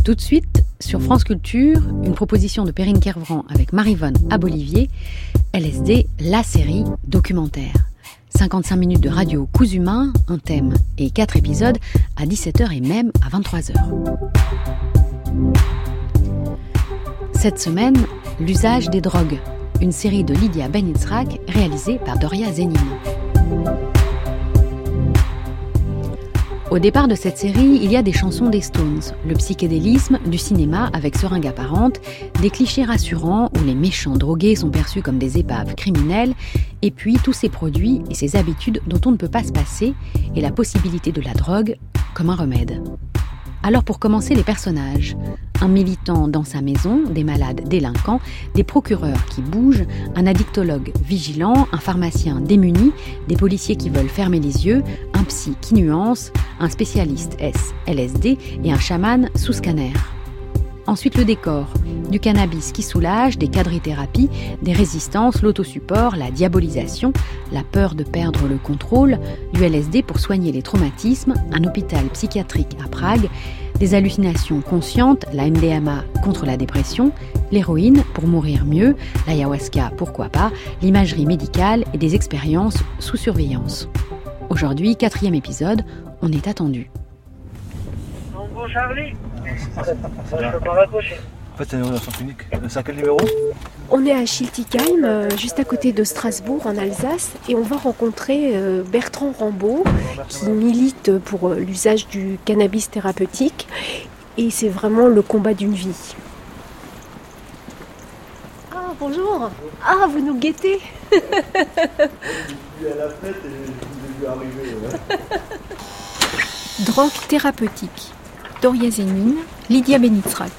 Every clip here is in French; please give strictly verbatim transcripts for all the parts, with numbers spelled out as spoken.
Tout de suite, sur France Culture, une proposition de Perrine Kervran avec Maryvonne Abolivier, L S D, la série documentaire. cinquante-cinq minutes de radio coups humains, un thème et quatre épisodes à dix-sept heures et même à vingt-trois heures. Cette semaine, l'usage des drogues, une série de Lydia Ben-Itzrak réalisée par Doria Zenin. Au départ de cette série, il y a des chansons des Stones, le psychédélisme, du cinéma avec seringue apparente, des clichés rassurants où les méchants drogués sont perçus comme des épaves criminelles, et puis tous ces produits et ces habitudes dont on ne peut pas se passer, et la possibilité de la drogue comme un remède. Alors pour commencer, les personnages. Un militant dans sa maison, des malades délinquants, des procureurs qui bougent, un addictologue vigilant, un pharmacien démuni, des policiers qui veulent fermer les yeux, un psy qui nuance, un spécialiste S, L S D et un chaman sous scanner. Ensuite le décor, du cannabis qui soulage, des quadrithérapies, des résistances, l'autosupport, la diabolisation, la peur de perdre le contrôle, du L S D pour soigner les traumatismes, un hôpital psychiatrique à Prague, des hallucinations conscientes, la M D M A contre la dépression, l'héroïne pour mourir mieux, l'ayahuasca pourquoi pas, l'imagerie médicale et des expériences sous surveillance. Aujourd'hui, quatrième épisode, on est attendu. Bonjour Charlie. Je peux pas raccrocher. En fait, c'est une relation clinique. C'est à quel numéro ? On est à Schiltigheim, euh, juste à côté de Strasbourg, en Alsace, et on va rencontrer euh, Bertrand Rambaud, qui milite pour euh, l'usage du cannabis thérapeutique, et c'est vraiment le combat d'une vie. Ah, bonjour. Ah, vous nous guettez. Je l'ai vu à la fête et je l'ai vu arriver. Ouais. Drogue thérapeutique. Doria Zenin, Lydia Ben-Itzrak.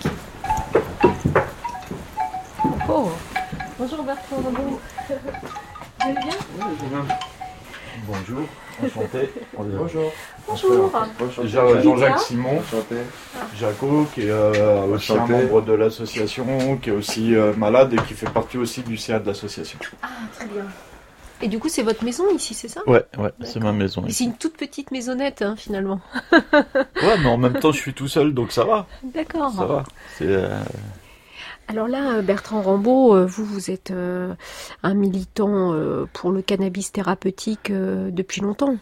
Oh, bonjour Bertrand Rambaud. Vous allez bien ? Oui, je vais bien. Bonjour, enchanté. Bonjour. Bonjour. Bonjour. Déjà Jean-Jacques Simon, Enchanté. Jaco, qui est euh, aussi un Enchanté. membre de l'association, qui est aussi euh, malade et qui fait partie aussi du C A de l'association. Ah, très bien. Et du coup, c'est votre maison ici, c'est ça ? Ouais, ouais, c'est ma maison. Et c'est une toute petite maisonnette, hein, finalement. Ouais, mais en même temps, je suis tout seul, donc ça va. D'accord. Ça va. C'est, euh... Alors là, Bertrand Rambaud, vous, vous êtes euh, un militant euh, pour le cannabis thérapeutique euh, depuis longtemps.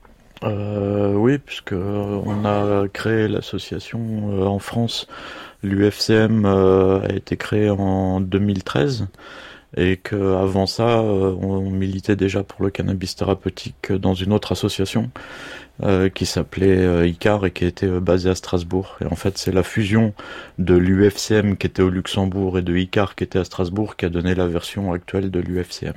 Euh, oui, puisque on a créé l'association euh, en France. L'U F C M euh, a été créé en deux mille treize. Et qu'avant ça, euh, on militait déjà pour le cannabis thérapeutique dans une autre association euh, qui s'appelait euh, I C A R et qui était euh, basée à Strasbourg. Et en fait, c'est la fusion de l'U F C M qui était au Luxembourg et de I C A R qui était à Strasbourg qui a donné la version actuelle de l'U F C M.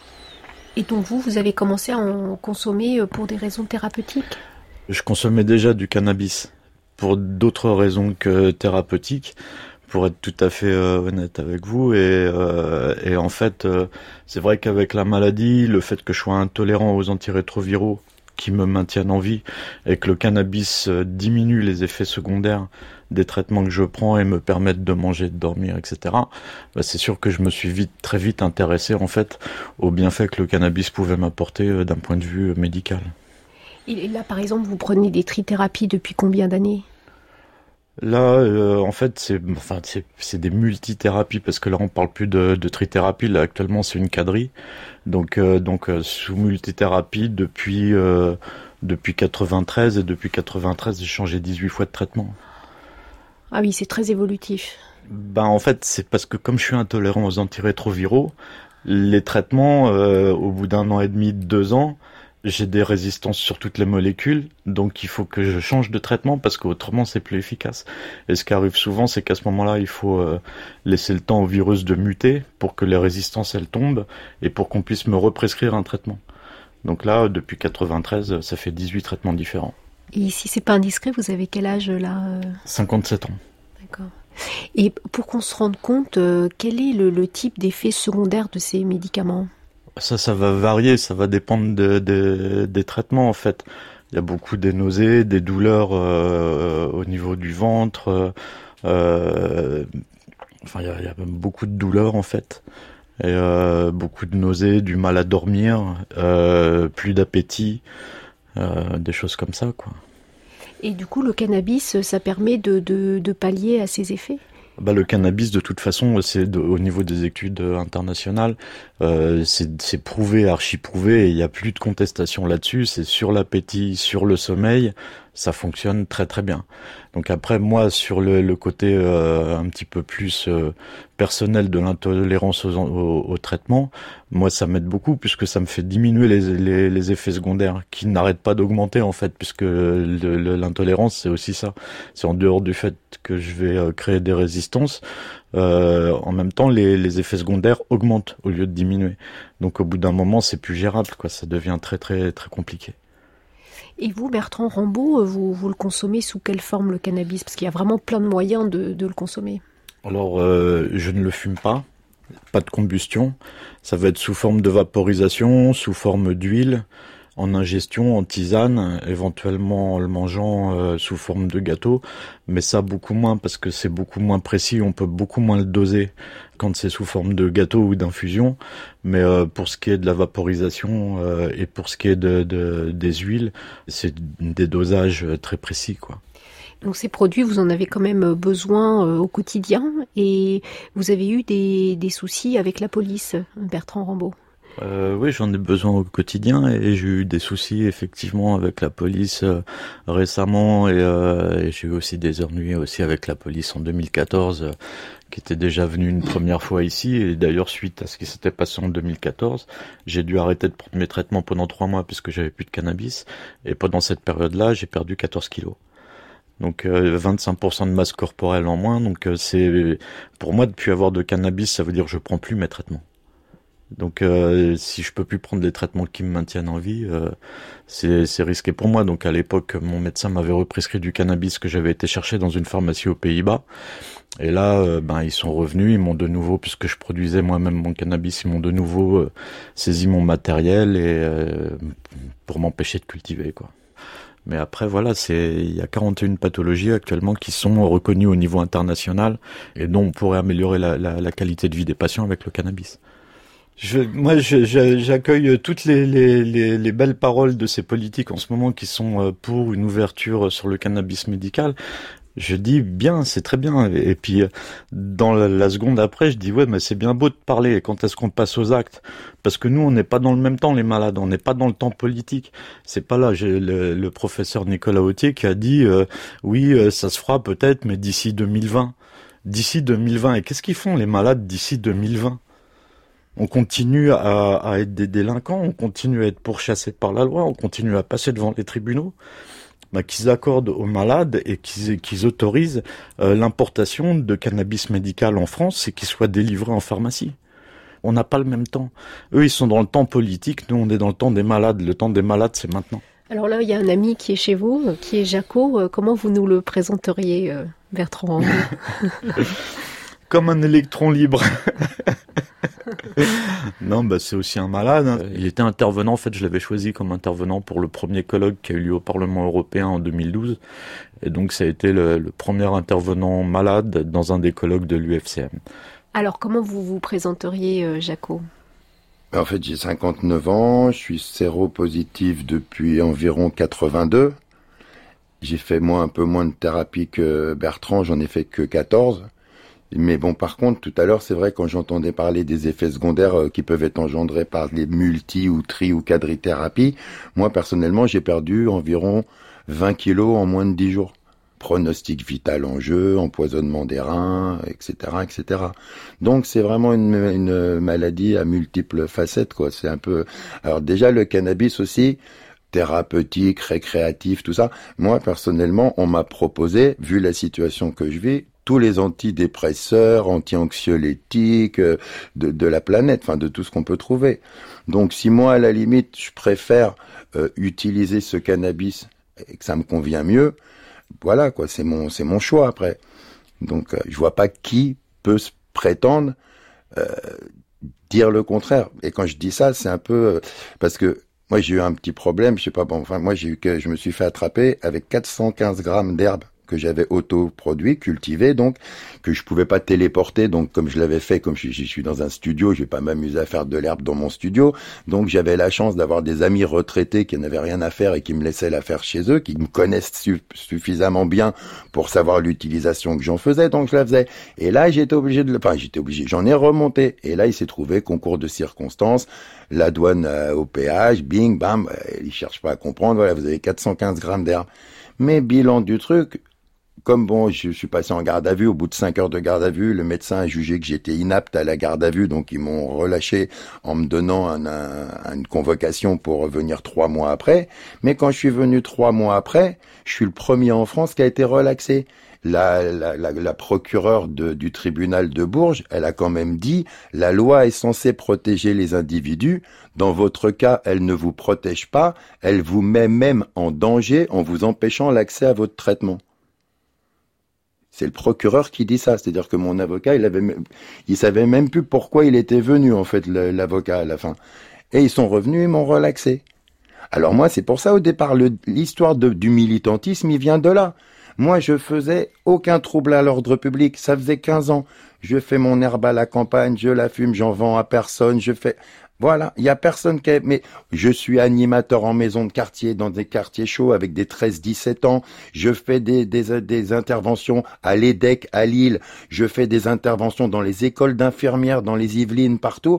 Et donc vous, vous avez commencé à en consommer pour des raisons thérapeutiques ? Je consommais déjà du cannabis pour d'autres raisons que thérapeutiques. Pour être tout à fait euh, honnête avec vous, et, euh, et en fait, euh, c'est vrai qu'avec la maladie, le fait que je sois intolérant aux antirétroviraux qui me maintiennent en vie, et que le cannabis euh, diminue les effets secondaires des traitements que je prends et me permettent de manger, de dormir, et cetera, bah, c'est sûr que je me suis vite, très vite intéressé en fait aux bienfaits que le cannabis pouvait m'apporter euh, d'un point de vue euh, médical. Et là, par exemple, vous prenez des trithérapies depuis combien d'années ? Là, euh, en fait, c'est, enfin, c'est, c'est des multithérapies parce que là, on parle plus de, de trithérapie. Là, actuellement, c'est une quadrie. Donc, euh, donc, euh, sous multithérapie depuis euh, depuis quatre-vingt-treize et depuis quatre-vingt-treize, j'ai changé dix-huit fois de traitement. Ah oui, c'est très évolutif. Ben, en fait, c'est parce que comme je suis intolérant aux antirétroviraux, les traitements, euh, au bout d'un an et demi, deux ans, j'ai des résistances sur toutes les molécules, donc il faut que je change de traitement parce qu'autrement c'est plus efficace. Et ce qui arrive souvent, c'est qu'à ce moment-là, il faut euh, laisser le temps au virus de muter pour que les résistances elles tombent et pour qu'on puisse me represcrire un traitement. Donc là, depuis quatre-vingt-treize, ça fait dix-huit traitements différents. Et si c'est pas indiscret, vous avez quel âge là ? cinquante-sept ans. D'accord. Et pour qu'on se rende compte, euh, quel est le, le type d'effet secondaire de ces médicaments ? Ça, ça va varier, ça va dépendre de, de, des traitements en fait. Il y a beaucoup des nausées, des douleurs euh, au niveau du ventre. Euh, enfin, il y, a, il y a beaucoup de douleurs en fait. Et euh, beaucoup de nausées, du mal à dormir, euh, plus d'appétit, euh, des choses comme ça, quoi. Et du coup, le cannabis, ça permet de, de, de pallier à ces effets ? Bah, le cannabis, de toute façon, c'est de, au niveau des études internationales, euh, c'est, c'est prouvé, archi prouvé, et il n'y a plus de contestation là-dessus. C'est sur l'appétit, sur le sommeil, ça fonctionne très très bien. Donc après, moi, sur le, le côté euh, un petit peu plus euh, personnel de l'intolérance aux, aux, aux traitements, moi, ça m'aide beaucoup puisque ça me fait diminuer les, les, les effets secondaires qui n'arrêtent pas d'augmenter en fait, puisque le, le, l'intolérance, c'est aussi ça. C'est en dehors du fait que je vais euh, créer des résistances. Euh, en même temps, les, les effets secondaires augmentent au lieu de diminuer. Donc au bout d'un moment, c'est plus gérable, quoi. Ça devient très très très compliqué. Et vous, Bertrand Rambaud, vous, vous le consommez sous quelle forme, le cannabis ? Parce qu'il y a vraiment plein de moyens de, de le consommer. Alors, euh, je ne le fume pas, pas de combustion. Ça va être sous forme de vaporisation, sous forme d'huile, en ingestion, en tisane, éventuellement en le mangeant euh, sous forme de gâteau. Mais ça, beaucoup moins, parce que c'est beaucoup moins précis, on peut beaucoup moins le doser quand c'est sous forme de gâteau ou d'infusion. Mais euh, pour ce qui est de la vaporisation euh, et pour ce qui est de, de, des huiles, c'est des dosages très précis, quoi. Donc ces produits, vous en avez quand même besoin euh, au quotidien, et vous avez eu des, des soucis avec la police, Bertrand Rambaud ? Euh, oui, j'en ai besoin au quotidien et j'ai eu des soucis effectivement avec la police euh, récemment et, euh, et j'ai eu aussi des ennuis aussi avec la police en deux mille quatorze euh, qui était déjà venu une première fois ici, et d'ailleurs suite à ce qui s'était passé en deux mille quatorze, j'ai dû arrêter de prendre mes traitements pendant trois mois puisque j'avais plus de cannabis, et pendant cette période-là, j'ai perdu quatorze kilos. Donc euh, vingt-cinq pour cent de masse corporelle en moins, donc euh, c'est pour moi, depuis avoir de cannabis, ça veut dire que je prends plus mes traitements. Donc euh, si je peux plus prendre les traitements qui me maintiennent en vie, euh, c'est, c'est risqué pour moi. Donc à l'époque, mon médecin m'avait represcrit du cannabis que j'avais été chercher dans une pharmacie aux Pays-Bas. Et là, euh, ben ils sont revenus, ils m'ont de nouveau, puisque je produisais moi-même mon cannabis, ils m'ont de nouveau euh, saisi mon matériel et euh, pour m'empêcher de cultiver, quoi. Mais après, voilà, c'est, il y a quarante et une pathologies actuellement qui sont reconnues au niveau international et dont on pourrait améliorer la, la, la qualité de vie des patients avec le cannabis. Je, moi, je, je, j'accueille toutes les, les, les, les belles paroles de ces politiques en ce moment qui sont pour une ouverture sur le cannabis médical. Je dis bien, c'est très bien. Et puis, dans la, la seconde après, je dis ouais, mais c'est bien beau de parler. Quand est-ce qu'on passe aux actes ? Parce que nous, on n'est pas dans le même temps, les malades. On n'est pas dans le temps politique. C'est pas là. J'ai le, le professeur Nicolas Autier qui a dit euh, oui, euh, ça se fera peut-être, mais d'ici deux mille vingt. D'ici deux mille vingt. Et qu'est-ce qu'ils font les malades d'ici deux mille vingt ? On continue à, à être des délinquants, on continue à être pourchassés par la loi, on continue à passer devant les tribunaux. Bah, qu'ils accordent aux malades et qu'ils, qu'ils autorisent euh, l'importation de cannabis médical en France et qu'il soit délivré en pharmacie. On n'a pas le même temps. Eux, ils sont dans le temps politique, nous, on est dans le temps des malades. Le temps des malades, c'est maintenant. Alors là, il y a un ami qui est chez vous, qui est Jaco. Comment vous nous le présenteriez, euh, Bertrand Rambaud ? Comme un électron libre. Non, bah c'est aussi un malade. Hein. Il était intervenant, en fait, je l'avais choisi comme intervenant pour le premier colloque qui a eu lieu au Parlement européen en deux mille douze. Et donc, ça a été le, le premier intervenant malade dans un des colloques de l'U F C M. Alors, comment vous vous présenteriez, euh, Jaco ? En fait, j'ai cinquante-neuf ans, je suis séropositif depuis environ quatre-vingt-deux. J'ai fait, moi, un peu moins de thérapie que Bertrand, j'en ai fait que quatorze. Mais bon, par contre, tout à l'heure, c'est vrai, quand j'entendais parler des effets secondaires euh, qui peuvent être engendrés par les multi- ou tri- ou quadrithérapies, moi, personnellement, j'ai perdu environ vingt kilos en moins de dix jours. Pronostic vital en jeu, empoisonnement des reins, et cetera, et cetera. Donc, c'est vraiment une, une maladie à multiples facettes, quoi. C'est un peu... Alors déjà, le cannabis aussi, thérapeutique, récréatif, tout ça. Moi, personnellement, on m'a proposé, vu la situation que je vis, tous les antidépresseurs, anti-anxiolytiques de, de la planète, enfin de tout ce qu'on peut trouver. Donc si moi, à la limite, je préfère euh, utiliser ce cannabis et que ça me convient mieux, voilà quoi, c'est mon c'est mon choix après. Donc euh, je vois pas qui peut se prétendre euh, dire le contraire. Et quand je dis ça, c'est un peu euh, parce que moi j'ai eu un petit problème, je sais pas, bon, enfin moi j'ai eu que je me suis fait attraper avec quatre cent quinze grammes d'herbe que j'avais autoproduit, cultivé, donc, que je pouvais pas téléporter, donc, comme je l'avais fait, comme je, je suis dans un studio, je vais pas m'amuser à faire de l'herbe dans mon studio, donc j'avais la chance d'avoir des amis retraités qui n'avaient rien à faire et qui me laissaient la faire chez eux, qui me connaissent su- suffisamment bien pour savoir l'utilisation que j'en faisais, donc je la faisais. Et là, j'étais obligé de le, enfin, j'étais obligé, j'en ai remonté. Et là, il s'est trouvé, concours de circonstances, la douane euh, au péage, bing, bam, euh, ils cherchent pas à comprendre, voilà, vous avez quatre cent quinze grammes d'herbe. Mais bilan du truc, comme bon, je suis passé en garde à vue, au bout de cinq heures de garde à vue, le médecin a jugé que j'étais inapte à la garde à vue, donc ils m'ont relâché en me donnant un, un, une convocation pour revenir trois mois après. Mais quand je suis venu trois mois après, je suis le premier en France qui a été relaxé. La, la, la, la procureure de, du tribunal de Bourges, elle a quand même dit « La loi est censée protéger les individus. Dans votre cas, elle ne vous protège pas. Elle vous met même en danger en vous empêchant l'accès à votre traitement. » C'est le procureur qui dit ça, c'est-à-dire que mon avocat, il avait, il savait même plus pourquoi il était venu, en fait, le, l'avocat, à la fin. Et ils sont revenus, ils m'ont relaxé. Alors moi, c'est pour ça, au départ, le, l'histoire de, du militantisme, il vient de là. Moi, je faisais aucun trouble à l'ordre public. Ça faisait quinze ans. Je fais mon herbe à la campagne, je la fume, j'en vends à personne, je fais... Voilà, il y a personne qui... Mais je suis animateur en maison de quartier, dans des quartiers chauds, avec des treize dix-sept ans. Je fais des, des, des interventions à l'E D E C, à Lille. Je fais des interventions dans les écoles d'infirmières, dans les Yvelines, partout.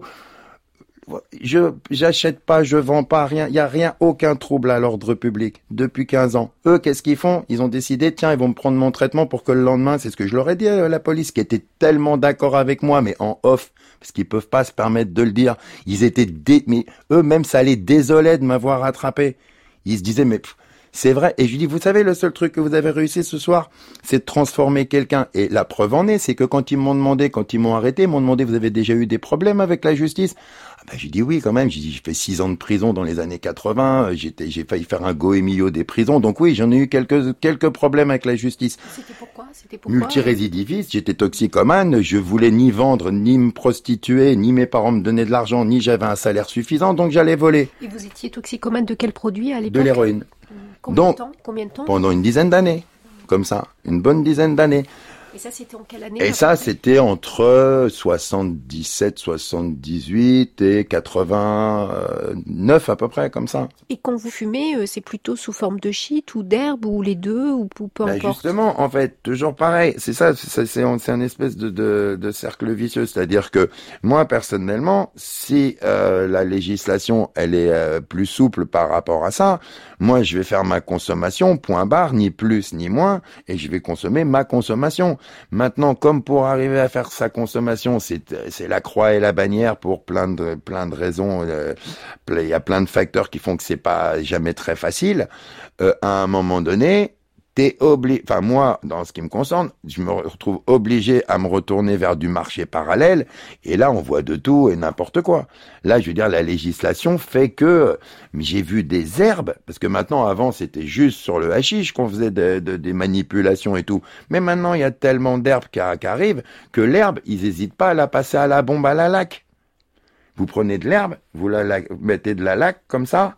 Je j'achète pas, je vends pas, rien. Il y a rien, aucun trouble à l'ordre public depuis quinze ans. Eux, qu'est-ce qu'ils font? Ils ont décidé, tiens, ils vont me prendre mon traitement pour que le lendemain, c'est ce que je leur ai dit à la police, qui était tellement d'accord avec moi, mais en off, parce qu'ils peuvent pas se permettre de le dire. Ils étaient dé... mais eux-mêmes, ça les désolait de m'avoir attrapé. Ils se disaient, mais pff, c'est vrai. Et je lui dis, vous savez, le seul truc que vous avez réussi ce soir, c'est de transformer quelqu'un. Et la preuve en est, c'est que quand ils m'ont demandé, quand ils m'ont arrêté, ils m'ont demandé, vous avez déjà eu des problèmes avec la justice? Ah ben, j'ai dit oui, quand même. J'ai dit, j'ai fait six ans de prison dans les années quatre-vingts. J'étais, j'ai failli faire un goémillo des prisons. Donc oui, j'en ai eu quelques, quelques problèmes avec la justice. C'était pourquoi? C'était pourquoi? Multirécidiviste, j'étais toxicomane. Je voulais ni vendre, ni me prostituer, ni mes parents me donnaient de l'argent, ni j'avais un salaire suffisant. Donc j'allais voler. Et vous étiez toxicomane de quel produit à l'époque? De l'héroïne. Combien Donc, de temps? Combien de temps? Pendant une dizaine d'années. Comme ça. Une bonne dizaine d'années. Et ça, c'était en quelle année? Et ça, c'était entre soixante-dix-sept, soixante-dix-huit et quatre-vingt-neuf à peu près, comme ça. Et quand vous fumez, c'est plutôt sous forme de shit ou d'herbe ou les deux ou, ou peu ben importe? Justement, en fait, toujours pareil. C'est ça, c'est, c'est, un, c'est un espèce de, de, de cercle vicieux. C'est-à-dire que moi, personnellement, si euh, la législation, elle est euh, plus souple par rapport à ça, moi, je vais faire ma consommation, point barre, ni plus ni moins, et je vais consommer ma consommation. Maintenant, comme pour arriver à faire sa consommation, c'est, c'est la croix et la bannière pour plein de, plein de raisons. Euh, il y a plein de facteurs qui font que c'est pas jamais très facile. Euh, à un moment donné, t'es obligé, enfin moi, dans ce qui me concerne, je me retrouve obligé à me retourner vers du marché parallèle, et là on voit de tout et n'importe quoi. Là, je veux dire, la législation fait que j'ai vu des herbes, parce que maintenant, avant, c'était juste sur le hashish qu'on faisait de, de, des manipulations et tout, mais maintenant, il y a tellement d'herbes qui, qui arrivent, que l'herbe, ils hésitent pas à la passer à la bombe à la laque. Vous prenez de l'herbe, vous la, la mettez de la laque, comme ça,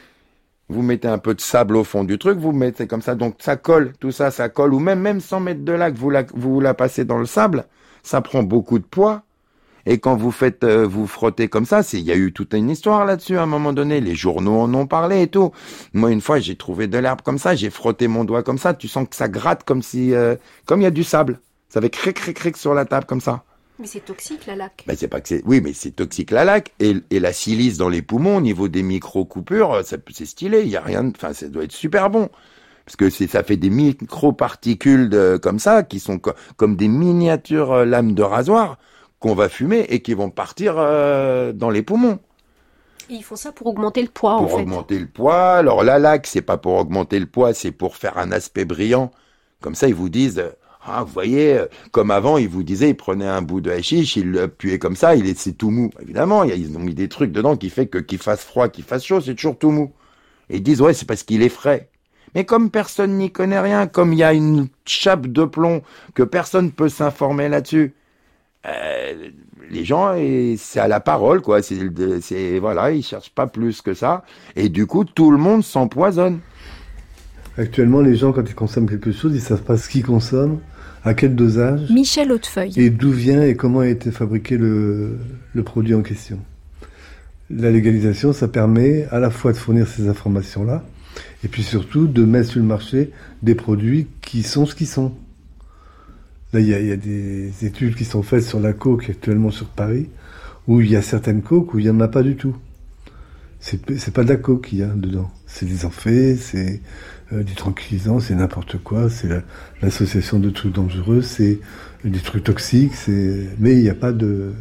vous mettez un peu de sable au fond du truc, vous mettez comme ça, donc ça colle, tout ça, ça colle, ou même, même sans mettre de laque, vous la, vous la passez dans le sable, ça prend beaucoup de poids, et quand vous faites, euh, vous frottez comme ça, c'est, il y a eu toute une histoire là-dessus, à un moment donné, les journaux en ont parlé et tout. Moi, une fois, j'ai trouvé de l'herbe comme ça, j'ai frotté mon doigt comme ça, tu sens que ça gratte comme si, euh, comme il y a du sable, ça fait cric, cric, cric sur la table comme ça. Mais c'est toxique, la laque. Ben, c'est pas que c'est, oui, mais c'est toxique, la laque. Et, et la silice dans les poumons, au niveau des micro-coupures, ça, c'est stylé. Il y a rien, enfin, ça doit être super bon. Parce que c'est, ça fait des micro-particules de, comme ça, qui sont co- comme des miniatures euh, lames de rasoir, qu'on va fumer et qui vont partir, euh, dans les poumons. Et ils font ça pour augmenter le poids, pour en fait. Pour augmenter le poids. Alors, la laque, c'est pas pour augmenter le poids, c'est pour faire un aspect brillant. Comme ça, ils vous disent, ah, vous voyez, comme avant, ils vous disaient, ils prenaient un bout de hashish, ils le puaient comme ça, il est, c'est tout mou. Évidemment, ils ont mis des trucs dedans qui fait que qu'il fasse froid, qu'il fasse chaud, c'est toujours tout mou. Et ils disent, ouais, c'est parce qu'il est frais. Mais comme personne n'y connaît rien, comme il y a une chape de plomb, que personne peut s'informer là-dessus, euh, les gens, et c'est à la parole, quoi. C'est, c'est, voilà, ils cherchent pas plus que ça. Et du coup, tout le monde s'empoisonne. Actuellement, les gens, quand ils consomment quelque chose, ils ne savent pas ce qu'ils consomment, à quel dosage. Michel Hautefeuille. Et d'où vient et comment a été fabriqué le, le produit en question. La légalisation, ça permet à la fois de fournir ces informations-là, et puis surtout de mettre sur le marché des produits qui sont ce qu'ils sont. Là, il y, y a des études qui sont faites sur la coke actuellement sur Paris, où il y a certaines cokes où il n'y en a pas du tout. C'est, c'est pas de la coke qu'il y a dedans. C'est des amphés, c'est euh, du tranquillisant, c'est n'importe quoi, c'est la, l'association de trucs dangereux, c'est des trucs toxiques, c'est... mais il n'y a pas de...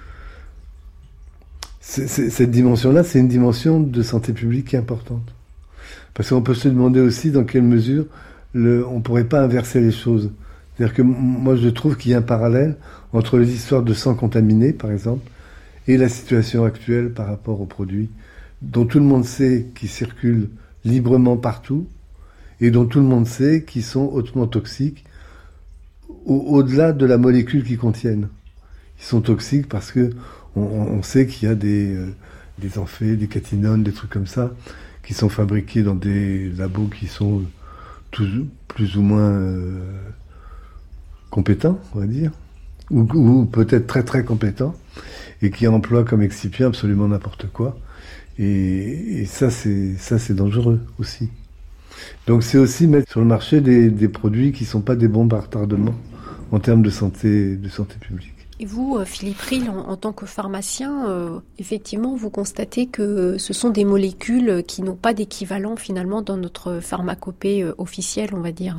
C'est, c'est, cette dimension-là, c'est une dimension de santé publique qui est importante. Parce qu'on peut se demander aussi dans quelle mesure le, on ne pourrait pas inverser les choses. C'est-à-dire que moi, je trouve qu'il y a un parallèle entre les histoires de sang contaminé, par exemple, et la situation actuelle par rapport aux produits dont tout le monde sait qu'ils circulent librement partout et dont tout le monde sait qu'ils sont hautement toxiques au- au-delà de la molécule qu'ils contiennent. Ils sont toxiques parce que on, on sait qu'il y a des, euh, des amphés, des catinones, des trucs comme ça, qui sont fabriqués dans des labos qui sont tous, plus ou moins euh, compétents, on va dire, ou, ou peut-être très très compétents, et qui emploient comme excipient absolument n'importe quoi. Et, et ça, c'est, ça, c'est dangereux aussi. Donc c'est aussi mettre sur le marché des, des produits qui ne sont pas des bombes à retardement en termes de santé, de santé publique. Et vous, Philippe Rille, en, en tant que pharmacien, euh, effectivement, vous constatez que ce sont des molécules qui n'ont pas d'équivalent finalement dans notre pharmacopée euh, officielle, on va dire.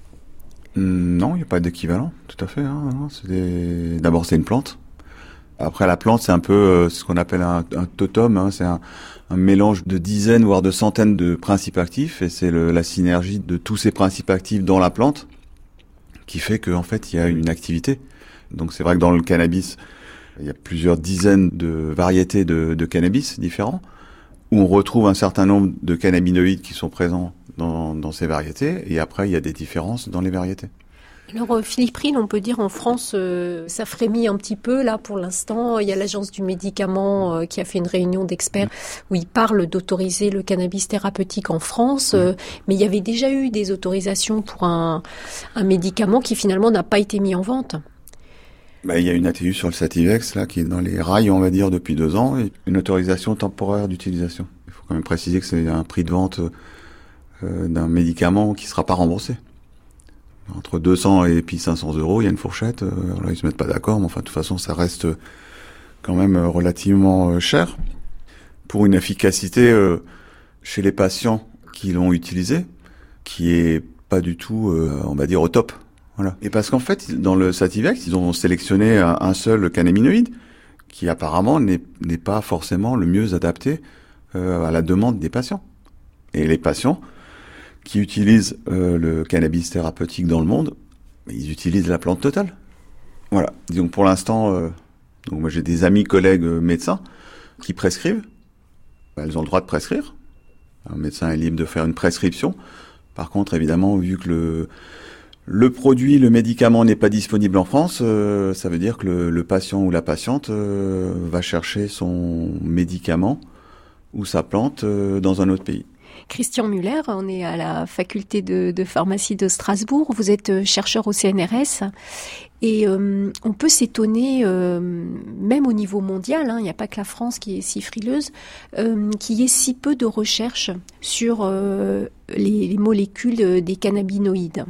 Non, il n'y a pas d'équivalent, tout à fait. Hein, non, c'est des... D'abord, c'est une plante. Après, la plante, c'est un peu euh, ce qu'on appelle un, un totem. Hein, c'est un, un mélange de dizaines, voire de centaines de principes actifs. Et c'est le, la synergie de tous ces principes actifs dans la plante qui fait qu'en fait, il y a une activité. Donc c'est vrai que dans le cannabis, il y a plusieurs dizaines de variétés de, de cannabis différents, où on retrouve un certain nombre de cannabinoïdes qui sont présents dans, dans ces variétés, et après il y a des différences dans les variétés. Alors Philippe Rille, on peut dire en France, euh, ça frémit un petit peu là pour l'instant. Il y a l'agence du médicament euh, qui a fait une réunion d'experts où ils parlent d'autoriser le cannabis thérapeutique en France, euh, mais il y avait déjà eu des autorisations pour un, un médicament qui finalement n'a pas été mis en vente. Bah, il y a une A T U sur le Sativex, là, qui est dans les rails, on va dire, depuis deux ans, et une autorisation temporaire d'utilisation. Il faut quand même préciser que c'est un prix de vente euh, d'un médicament qui sera pas remboursé. Entre deux cents et puis cinq cents euros, il y a une fourchette. Euh, là, ils se mettent pas d'accord, mais enfin, de toute façon, ça reste quand même relativement euh, cher. Pour une efficacité euh, chez les patients qui l'ont utilisé, qui est pas du tout, euh, on va dire, au top. Voilà. Et parce qu'en fait, dans le Sativex, ils ont sélectionné un, un seul cannabinoïde qui apparemment n'est, n'est pas forcément le mieux adapté euh, à la demande des patients. Et les patients qui utilisent euh, le cannabis thérapeutique dans le monde, ils utilisent la plante totale. Voilà. Donc pour l'instant, euh, donc moi j'ai des amis collègues euh, médecins qui prescrivent. Elles ont le droit de prescrire. Un médecin est libre de faire une prescription. Par contre, évidemment, vu que le Le produit, le médicament n'est pas disponible en France, euh, ça veut dire que le, le patient ou la patiente euh, va chercher son médicament ou sa plante euh, dans un autre pays. Christian Muller, on est à la faculté de, de pharmacie de Strasbourg, vous êtes chercheur au C N R S et euh, on peut s'étonner, euh, même au niveau mondial, hein, il n'y a pas que la France qui est si frileuse, euh, qu'il y ait si peu de recherches sur euh, les, les molécules des cannabinoïdes.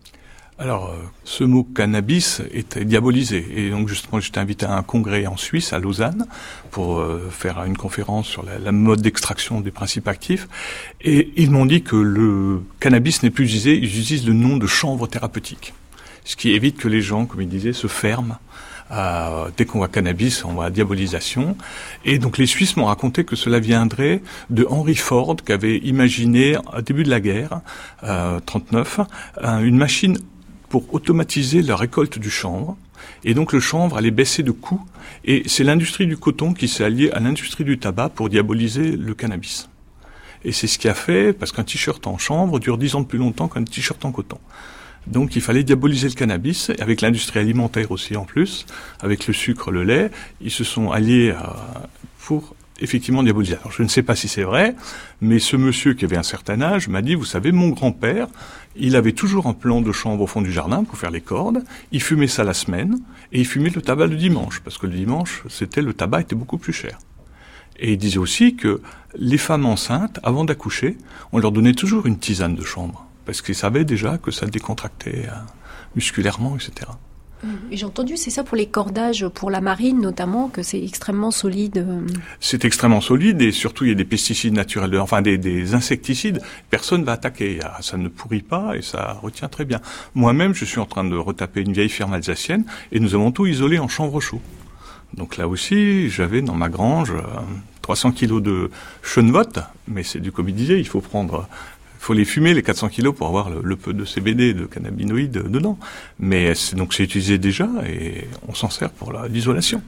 Alors, euh, ce mot cannabis est diabolisé. Et donc, justement, j'étais invité à un congrès en Suisse, à Lausanne, pour euh, faire une conférence sur la, la mode d'extraction des principes actifs. Et ils m'ont dit que le cannabis n'est plus utilisé, ils utilisent le nom de chanvre thérapeutique. Ce qui évite que les gens, comme ils disaient, se ferment. Euh, dès qu'on voit cannabis, on voit diabolisation. Et donc, les Suisses m'ont raconté que cela viendrait de Henry Ford, qui avait imaginé, au début de la guerre, euh, trente-neuf, euh, une machine pour automatiser la récolte du chanvre. Et donc le chanvre allait baisser de coût. Et c'est l'industrie du coton qui s'est alliée à l'industrie du tabac pour diaboliser le cannabis. Et c'est ce qui a fait, parce qu'un t-shirt en chanvre dure dix ans de plus longtemps qu'un t-shirt en coton. Donc il fallait diaboliser le cannabis, avec l'industrie alimentaire aussi en plus, avec le sucre, le lait. Ils se sont alliés à, pour effectivement diabolisé. Alors, je ne sais pas si c'est vrai, mais ce monsieur qui avait un certain âge m'a dit, vous savez, mon grand-père, il avait toujours un plan de chambre au fond du jardin pour faire les cordes, il fumait ça la semaine, et il fumait le tabac le dimanche, parce que le dimanche, c'était le tabac était beaucoup plus cher. Et il disait aussi que les femmes enceintes, avant d'accoucher, on leur donnait toujours une tisane de chambre, parce qu'ils savaient déjà que ça décontractait euh, musculairement, et cetera. Et j'ai entendu, c'est ça pour les cordages, pour la marine notamment, que c'est extrêmement solide. C'est extrêmement solide et surtout il y a des pesticides naturels, enfin des, des insecticides. Personne va attaquer, ça ne pourrit pas et ça retient très bien. Moi-même, je suis en train de retaper une vieille ferme alsacienne et nous avons tout isolé en chanvre chaud. Donc là aussi, j'avais dans ma grange euh, trois cents kilos de chenvotte, mais c'est du comme il disait, il faut prendre... Il faut les fumer, les quatre cents kilos, pour avoir le, le peu de C B D, de cannabinoïdes dedans. Mais c'est, donc c'est utilisé déjà et on s'en sert pour la, l'isolation.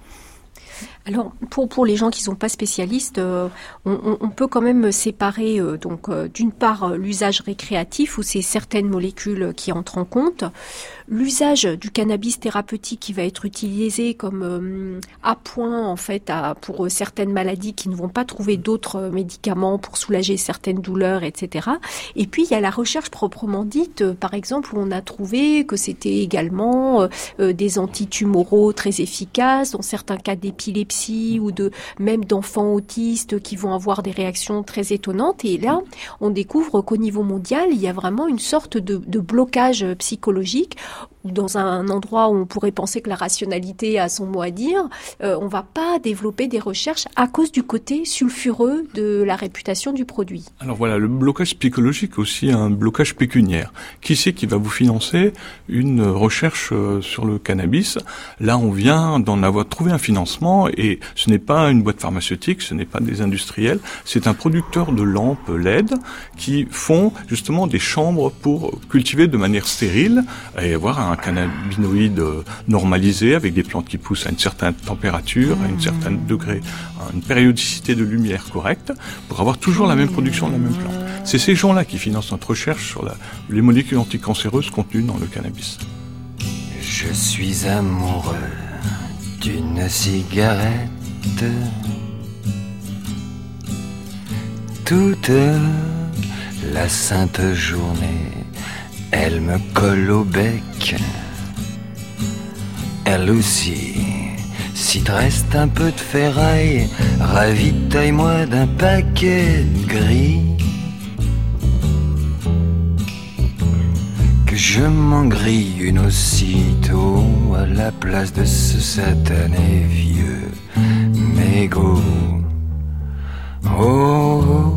Alors, pour, pour les gens qui ne sont pas spécialistes, euh, on, on peut quand même séparer, euh, donc, euh, d'une part, euh, l'usage récréatif, où c'est certaines molécules qui entrent en compte, l'usage du cannabis thérapeutique qui va être utilisé comme euh, appoint, en fait, à, pour euh, certaines maladies qui ne vont pas trouver d'autres euh, médicaments pour soulager certaines douleurs, et cetera. Et puis, il y a la recherche proprement dite, euh, par exemple, où on a trouvé que c'était également euh, euh, des antitumoraux très efficaces, dans certains cas d'épilepsie, ou de même d'enfants autistes qui vont avoir des réactions très étonnantes. Et là, on découvre qu'au niveau mondial, il y a vraiment une sorte de, de blocage psychologique, ou dans un endroit où on pourrait penser que la rationalité a son mot à dire, euh, on va pas développer des recherches à cause du côté sulfureux de la réputation du produit. Alors voilà, le blocage psychologique aussi un blocage pécuniaire. Qui c'est qui va vous financer une recherche sur le cannabis? Là, on vient d'en avoir trouvé un financement et ce n'est pas une boîte pharmaceutique, ce n'est pas des industriels, c'est un producteur de lampes L E D qui font justement des chambres pour cultiver de manière stérile et avoir un un cannabinoïde normalisé avec des plantes qui poussent à une certaine température, à une certaine degré, à une périodicité de lumière correcte, pour avoir toujours la même production de la même plante. C'est ces gens-là qui financent notre recherche sur la, les molécules anticancéreuses contenues dans le cannabis. Je suis amoureux d'une cigarette toute la sainte journée. Elle me colle au bec, elle aussi. Si te reste un peu de ferraille, ravitaille-moi d'un paquet de gris. Que je m'en grille une aussitôt à la place de ce satané vieux mégot. Oh, oh.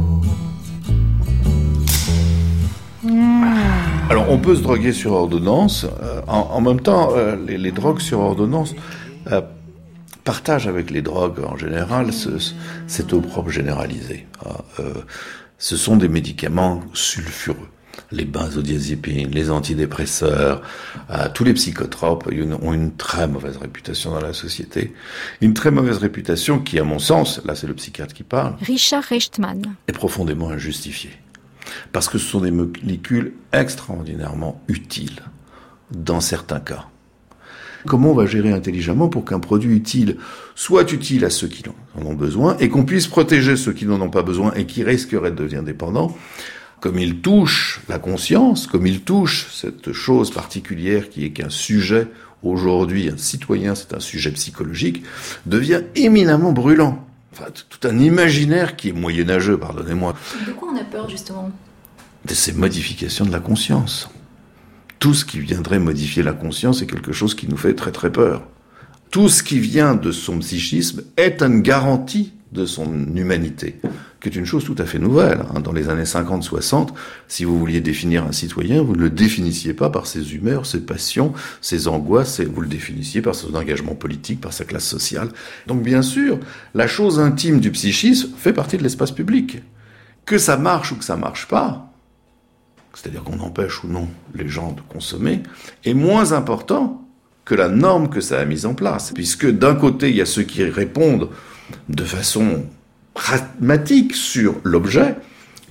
Alors, on peut se droguer sur ordonnance. Euh, en, en même temps, euh, les, les drogues sur ordonnance euh, partagent avec les drogues en général ce, cet opprobre généralisé. Euh, ce sont des médicaments sulfureux. Les benzodiazépines, les antidépresseurs, euh, tous les psychotropes ont une très mauvaise réputation dans la société. Une très mauvaise réputation qui, à mon sens, là c'est le psychiatre qui parle, Richard Rechtman, est profondément injustifiée. Parce que ce sont des molécules extraordinairement utiles, dans certains cas. Comment on va gérer intelligemment pour qu'un produit utile soit utile à ceux qui en ont besoin, et qu'on puisse protéger ceux qui n'en ont pas besoin et qui risqueraient de devenir dépendants, comme il touche la conscience, comme il touche cette chose particulière qui est qu'un sujet, aujourd'hui, un citoyen, c'est un sujet psychologique, devient éminemment brûlant. Enfin, tout un imaginaire qui est moyenâgeux, pardonnez-moi. De quoi on a peur, justement ? De ces modifications de la conscience. Tout ce qui viendrait modifier la conscience est quelque chose qui nous fait très très peur. Tout ce qui vient de son psychisme est une garantie de son humanité, qui est une chose tout à fait nouvelle. Dans les années cinquante soixante, si vous vouliez définir un citoyen, vous ne le définissiez pas par ses humeurs, ses passions, ses angoisses, vous le définissiez par son engagement politique, par sa classe sociale. Donc bien sûr, la chose intime du psychisme fait partie de l'espace public. Que ça marche ou que ça marche pas, c'est-à-dire qu'on empêche ou non les gens de consommer, est moins important que la norme que ça a mise en place. Puisque d'un côté, il y a ceux qui répondent de façon pragmatique sur l'objet,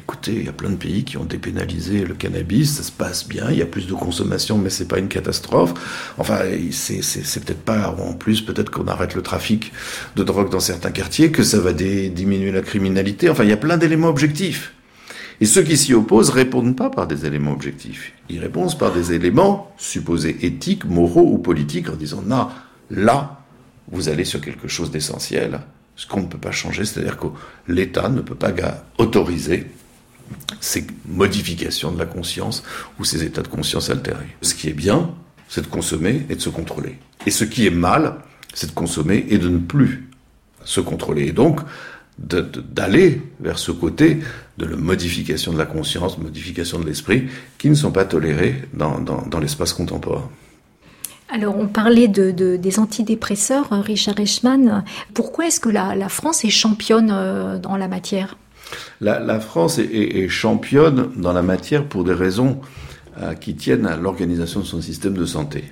Écoutez, il y a plein de pays qui ont dépénalisé le cannabis, ça se passe bien, il y a plus de consommation, mais c'est pas une catastrophe. Enfin, c'est, c'est, c'est peut-être pas, en plus, peut-être qu'on arrête le trafic de drogue dans certains quartiers, que ça va dé- diminuer la criminalité. Enfin, il y a plein d'éléments objectifs. Et ceux qui s'y opposent répondent pas par des éléments objectifs. Ils répondent par des éléments supposés éthiques, moraux ou politiques, en disant, non, là, vous allez sur quelque chose d'essentiel, ce qu'on ne peut pas changer, c'est-à-dire que l'État ne peut pas ga- autoriser ces modifications de la conscience ou ces états de conscience altérés. Ce qui est bien, c'est de consommer et de se contrôler. Et ce qui est mal, c'est de consommer et de ne plus se contrôler. Et donc, de, de, d'aller vers ce côté de la modification de la conscience, modification de l'esprit, qui ne sont pas tolérés dans, dans, dans l'espace contemporain. Alors, on parlait de, de, des antidépresseurs, Richard Reichmann. Pourquoi est-ce que la, la France est championne euh, dans la matière ? La, la France est, est, est championne dans la matière pour des raisons euh, qui tiennent à l'organisation de son système de santé.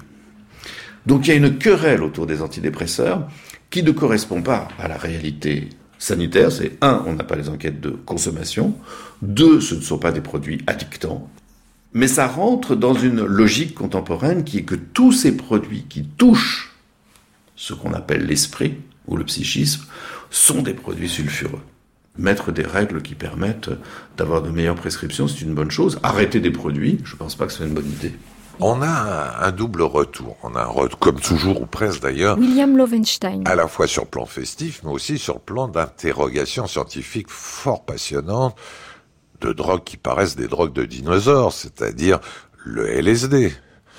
Donc il y a une querelle autour des antidépresseurs qui ne correspond pas à la réalité sanitaire. C'est un, on n'a pas les enquêtes de consommation. Deux, ce ne sont pas des produits addictants. Mais ça rentre dans une logique contemporaine qui est que tous ces produits qui touchent ce qu'on appelle l'esprit ou le psychisme sont des produits sulfureux. Mettre des règles qui permettent d'avoir de meilleures prescriptions, c'est une bonne chose. Arrêter des produits, je ne pense pas que ce soit une bonne idée. On a un, un double retour. On a un retour, comme toujours, ou presque d'ailleurs. William Lowenstein. À la fois sur le plan festif, mais aussi sur le plan d'interrogation scientifique fort passionnante de drogues qui paraissent des drogues de dinosaures, c'est-à-dire le L S D,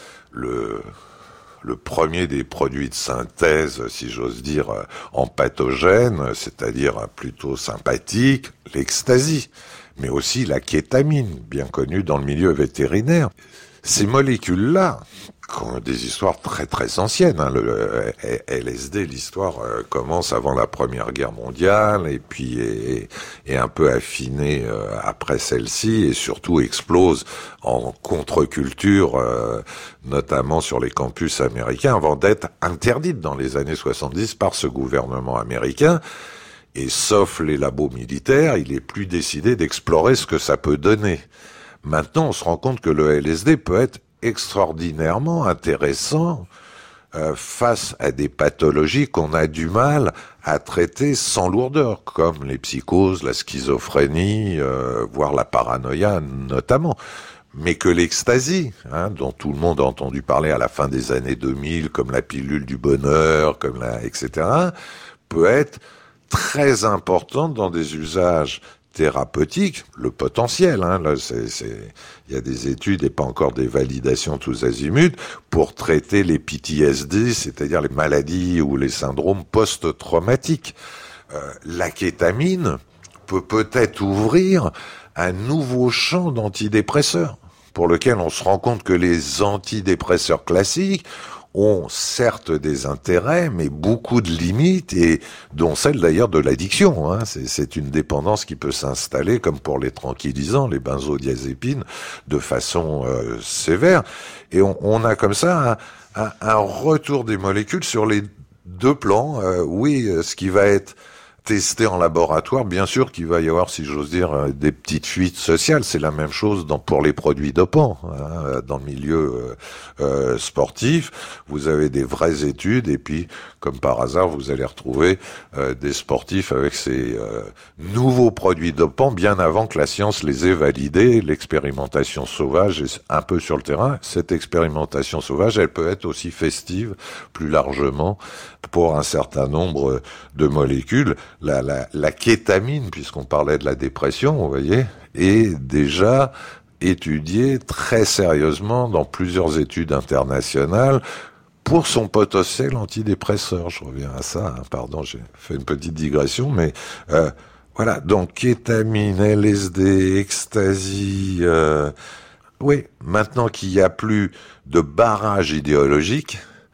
le... le premier des produits de synthèse, si j'ose dire, en pathogène, c'est-à-dire plutôt sympathique, l'ecstasy, mais aussi la kétamine, bien connue dans le milieu vétérinaire. Ces molécules-là, qui ont des histoires très très anciennes, hein, le L S D, l'histoire euh, commence avant la Première Guerre mondiale, et puis est, est un peu affinée euh, après celle-ci, et surtout explose en contre-culture, euh, notamment sur les campus américains, avant d'être interdite dans les années soixante-dix par ce gouvernement américain. Et sauf les labos militaires, il est plus décidé d'explorer ce que ça peut donner. Maintenant, on se rend compte que le L S D peut être extraordinairement intéressant euh, face à des pathologies qu'on a du mal à traiter sans lourdeur, comme les psychoses, la schizophrénie, euh, voire la paranoïa notamment. Mais que l'ecstasy, hein, dont tout le monde a entendu parler à la fin des années deux mille, comme la pilule du bonheur, comme la, et cetera, peut être très importante dans des usages thérapeutique, le potentiel, hein, là, c'est, c'est, il y a des études et pas encore des validations tous azimuts pour traiter les P T S D, c'est-à-dire les maladies ou les syndromes post-traumatiques. Euh, la kétamine peut peut-être ouvrir un nouveau champ d'antidépresseurs, pour lequel on se rend compte que les antidépresseurs classiques ont certes des intérêts, mais beaucoup de limites, et dont celle d'ailleurs de l'addiction. Hein. C'est, c'est une dépendance qui peut s'installer, comme pour les tranquillisants, les benzodiazépines, de façon euh, sévère. Et on, on a comme ça un, un, un retour des molécules sur les deux plans. Euh, oui, ce qui va être testé en laboratoire, bien sûr qu'il va y avoir, si j'ose dire, des petites fuites sociales. C'est la même chose dans, pour les produits dopants. Hein, dans le milieu euh, euh, sportif, vous avez des vraies études, et puis, comme par hasard, vous allez retrouver euh, des sportifs avec ces euh, nouveaux produits dopants bien avant que la science les ait validés. L'expérimentation sauvage est un peu sur le terrain. Cette expérimentation sauvage, elle peut être aussi festive, plus largement, pour un certain nombre de molécules. La, la, la kétamine, puisqu'on parlait de la dépression, vous voyez, est déjà étudiée très sérieusement dans plusieurs études internationales pour son potentiel antidépresseur. Je reviens à ça, hein, pardon, j'ai fait une petite digression, mais euh, voilà, donc kétamine, L S D, ecstasy, euh, oui, maintenant qu'il n'y a plus de barrage idéologique,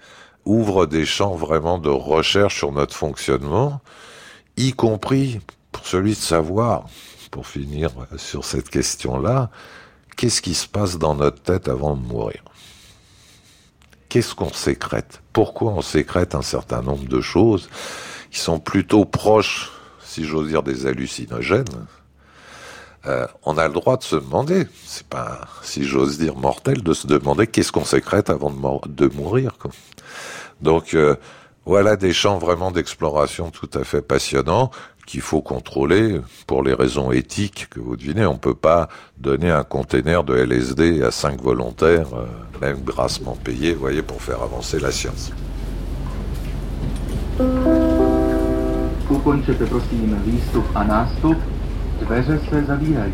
ouvre des champs vraiment de recherche sur notre fonctionnement, y compris pour celui de savoir, pour finir sur cette question-là, qu'est-ce qui se passe dans notre tête avant de mourir ? Qu'est-ce qu'on sécrète ? Pourquoi on sécrète un certain nombre de choses qui sont plutôt proches, si j'ose dire, des hallucinogènes, euh, on a le droit de se demander, c'est pas, si j'ose dire, mortel, de se demander qu'est-ce qu'on sécrète avant de, mor- de mourir, quoi. Donc, euh, voilà des champs vraiment d'exploration tout à fait passionnants qu'il faut contrôler pour les raisons éthiques que vous devinez. On peut pas donner un container de L S D à cinq volontaires, euh, même grassement payés, vous voyez, pour faire avancer la science. Ukončete prosím výstup a nástup, dveře se zavírají.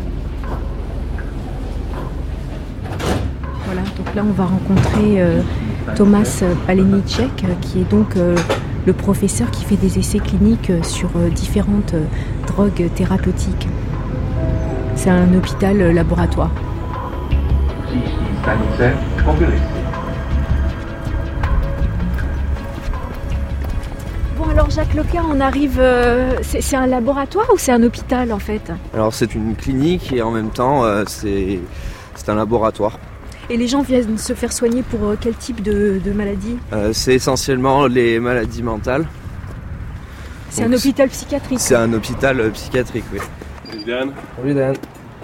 Voilà, donc là on va rencontrer euh, Tomasz Palenicek, qui est donc euh, le professeur qui fait des essais cliniques sur euh, différentes euh, drogues thérapeutiques. C'est un hôpital euh, laboratoire. Příští stanice Obilisy. Bon alors Jacques Lequin, on arrive, euh, c'est, c'est un laboratoire ou c'est un hôpital en fait? Alors c'est une clinique et en même temps euh, c'est, c'est un laboratoire. Et les gens viennent se faire soigner pour euh, quel type de, de maladie? euh, C'est essentiellement les maladies mentales. C'est Donc, un hôpital psychiatrique? C'est un hôpital euh, psychiatrique, oui. Salut Dan. Salut Dan.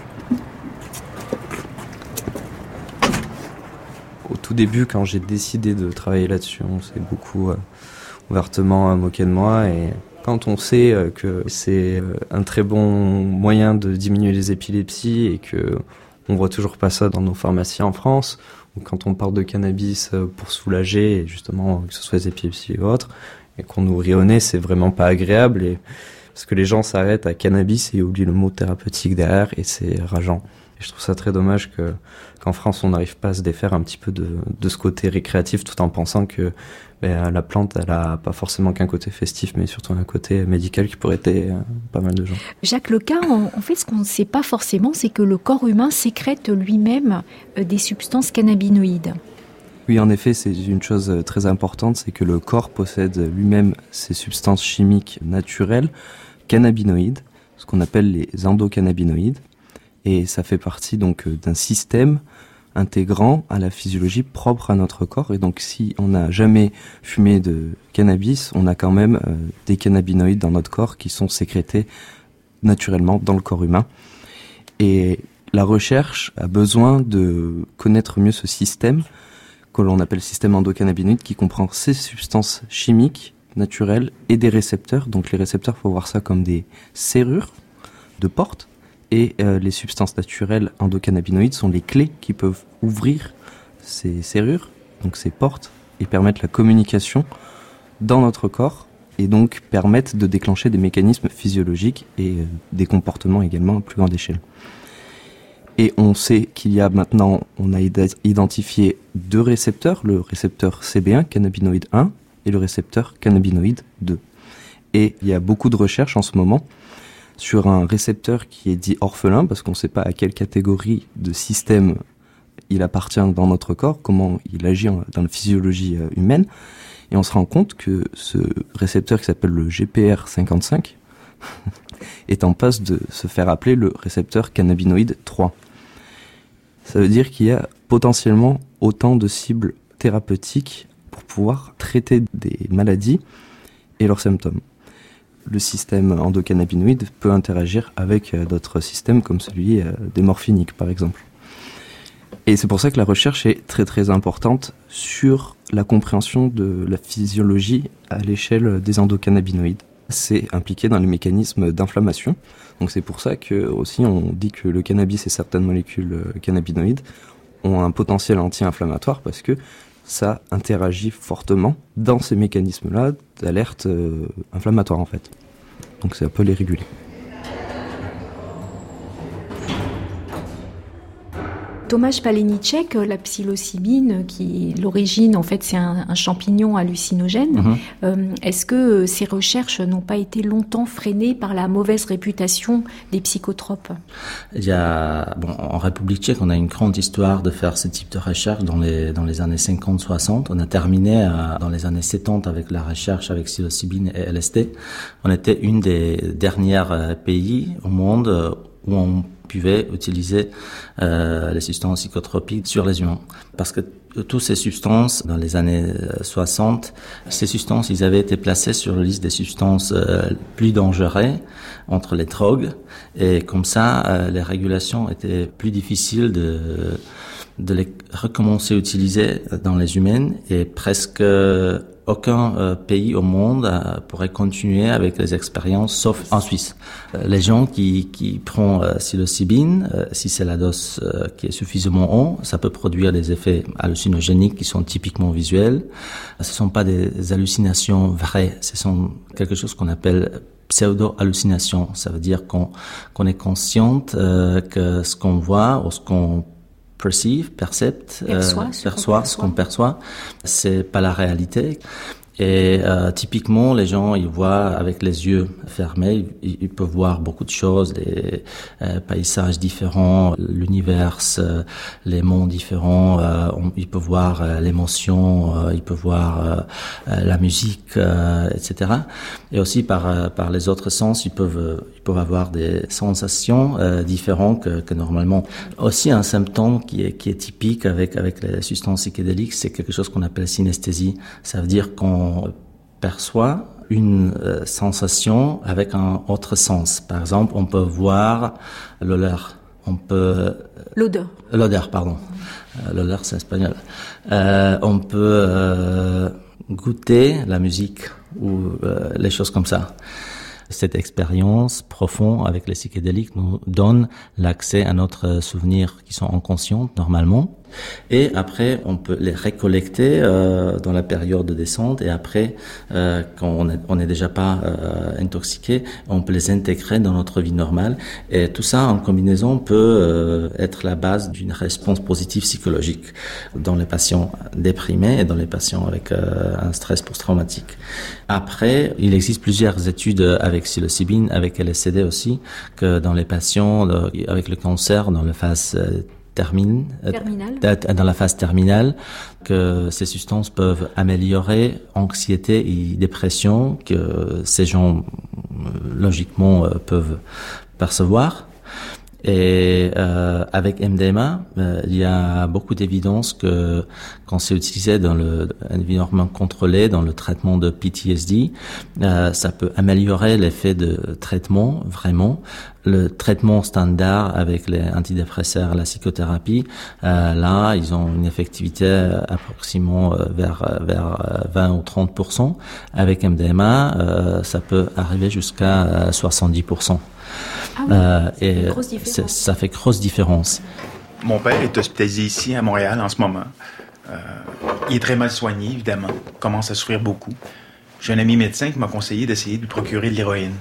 Au tout début, quand j'ai décidé de travailler là-dessus, on s'est beaucoup euh, ouvertement moqué de moi. Et quand on sait euh, que c'est euh, un très bon moyen de diminuer les épilepsies et que on voit toujours pas ça dans nos pharmacies en France, ou quand on parle de cannabis pour soulager, justement, que ce soit les épilepsies ou autres, et qu'on nous rit au nez, c'est vraiment pas agréable, et, parce que les gens s'arrêtent à cannabis et oublient le mot thérapeutique derrière, et c'est rageant. Et je trouve ça très dommage que, qu'en France, on n'arrive pas à se défaire un petit peu de, de ce côté récréatif, tout en pensant que ben, la plante, elle a pas forcément qu'un côté festif, mais surtout un côté médical qui pourrait aider euh, pas mal de gens. Jacques Lequin, en, en fait, ce qu'on ne sait pas forcément, c'est que le corps humain sécrète lui-même euh, des substances cannabinoïdes. Oui, en effet, c'est une chose très importante, c'est que le corps possède lui-même ces substances chimiques naturelles, cannabinoïdes, ce qu'on appelle les endocannabinoïdes, et ça fait partie donc d'un système intégrant à la physiologie propre à notre corps. Et donc si on n'a jamais fumé de cannabis, on a quand même euh, des cannabinoïdes dans notre corps qui sont sécrétés naturellement dans le corps humain. Et la recherche a besoin de connaître mieux ce système que l'on appelle système endocannabinoïde, qui comprend ces substances chimiques naturelles et des récepteurs. Donc les récepteurs, il faut voir ça comme des serrures de portes. Et euh, les substances naturelles endocannabinoïdes sont les clés qui peuvent ouvrir ces serrures, donc ces portes, et permettre la communication dans notre corps, et donc permettre de déclencher des mécanismes physiologiques et euh, des comportements également à plus grande échelle. Et on sait qu'il y a maintenant, on a identifié deux récepteurs, le récepteur C B un, cannabinoïde un, et le récepteur cannabinoïde deux. Et il y a beaucoup de recherches en ce moment sur un récepteur qui est dit orphelin, parce qu'on ne sait pas à quelle catégorie de système il appartient dans notre corps, comment il agit dans la physiologie humaine. Et on se rend compte que ce récepteur qui s'appelle le G P R cinquante-cinq est en passe de se faire appeler le récepteur cannabinoïde trois. Ça veut dire qu'il y a potentiellement autant de cibles thérapeutiques pour pouvoir traiter des maladies et leurs symptômes. Le système endocannabinoïde peut interagir avec d'autres systèmes comme celui des morphiniques par exemple. Et c'est pour ça que la recherche est très très importante sur la compréhension de la physiologie à l'échelle des endocannabinoïdes. C'est impliqué dans les mécanismes d'inflammation. Donc c'est pour ça que aussi on dit que le cannabis et certaines molécules cannabinoïdes ont un potentiel anti-inflammatoire parce que ça interagit fortement dans ces mécanismes-là d'alerte euh, inflammatoire en fait. Donc c'est un peu les réguler. Tomasz Palenicek, la psilocybine, qui l'origine, en fait, c'est un, un champignon hallucinogène. Mm-hmm. Euh, est-ce que ces recherches n'ont pas été longtemps freinées par la mauvaise réputation des psychotropes? Il y a, bon, en République tchèque, on a une grande histoire de faire ce type de recherche dans les dans les années cinquante soixante. On a terminé à, dans les années soixante-dix avec la recherche avec psilocybine et L S D. On était une des dernières pays au monde où on pouvait utiliser euh, les substances psychotropiques sur les humains. Parce que toutes ces substances, dans les années soixante, ces substances, ils avaient été placées sur la liste des substances euh, plus dangereuses entre les drogues. Et comme ça, euh, les régulations étaient plus difficiles de, de les recommencer à utiliser dans les humains. Et presque aucun euh, pays au monde euh, pourrait continuer avec les expériences, sauf en Suisse. Euh, les gens qui, qui prennent euh, psilocybine, euh, si c'est la dose euh, qui est suffisamment haute, ça peut produire des effets hallucinogéniques qui sont typiquement visuels. Ce ne sont pas des hallucinations vraies, ce sont quelque chose qu'on appelle pseudo-hallucination. Ça veut dire qu'on, qu'on est consciente euh, que ce qu'on voit ou ce qu'on perceive, percepte, perçoit, euh, ce perçoit, qu'on ce qu'on perçoit, c'est pas la réalité. Et euh, typiquement, les gens, ils voient avec les yeux fermés, ils, ils peuvent voir beaucoup de choses, des euh, paysages différents, l'univers, euh, les mondes différents. Euh, on, ils peuvent voir euh, l'émotion, euh, ils peuvent voir euh, euh, la musique, euh, et cetera. Et aussi par euh, par les autres sens, ils peuvent euh, ils peuvent avoir des sensations euh, différentes que, que normalement. Aussi, un symptôme qui est qui est typique avec avec les substances psychédéliques, c'est quelque chose qu'on appelle synesthésie. Ça veut dire qu'on on perçoit une euh, sensation avec un autre sens. Par exemple, on peut voir l'odeur. On peut... L'odeur. L'odeur, pardon. Euh, l'odeur, c'est espagnol. Euh, on peut euh, goûter la musique ou euh, les choses comme ça. Cette expérience profonde avec les psychédéliques nous donne l'accès à notre souvenirs qui sont inconscients normalement. Et après, on peut les récollecter euh, dans la période de descente. Et après, euh, quand on n'est on est déjà pas euh, intoxiqué, on peut les intégrer dans notre vie normale. Et tout ça, en combinaison, peut euh, être la base d'une réponse positive psychologique dans les patients déprimés et dans les patients avec euh, un stress post-traumatique. Après, il existe plusieurs études avec psilocybine, avec L S D aussi, que dans les patients euh, avec le cancer, dans la phase euh, Termine, terminale. dans la phase terminale, que ces substances peuvent améliorer anxiété et dépression que ces gens logiquement peuvent percevoir. Et euh, avec M D M A, euh, il y a beaucoup d'évidence que quand c'est utilisé dans le environnement contrôlé, dans le traitement de P T S D, euh, ça peut améliorer l'effet de traitement vraiment. Le traitement standard avec les antidépresseurs, la psychothérapie, euh, là, ils ont une effectivité approximativement vers vers vingt ou trente pour cent. Avec M D M A, euh, ça peut arriver jusqu'à soixante-dix pour cent. Ah oui, euh, ça fait et grosse différence. ça fait grosse différence. Mon père est hospitalisé ici à Montréal en ce moment. Euh, il est très mal soigné, évidemment. Il commence à souffrir beaucoup. J'ai un ami médecin qui m'a conseillé d'essayer de lui procurer de l'héroïne.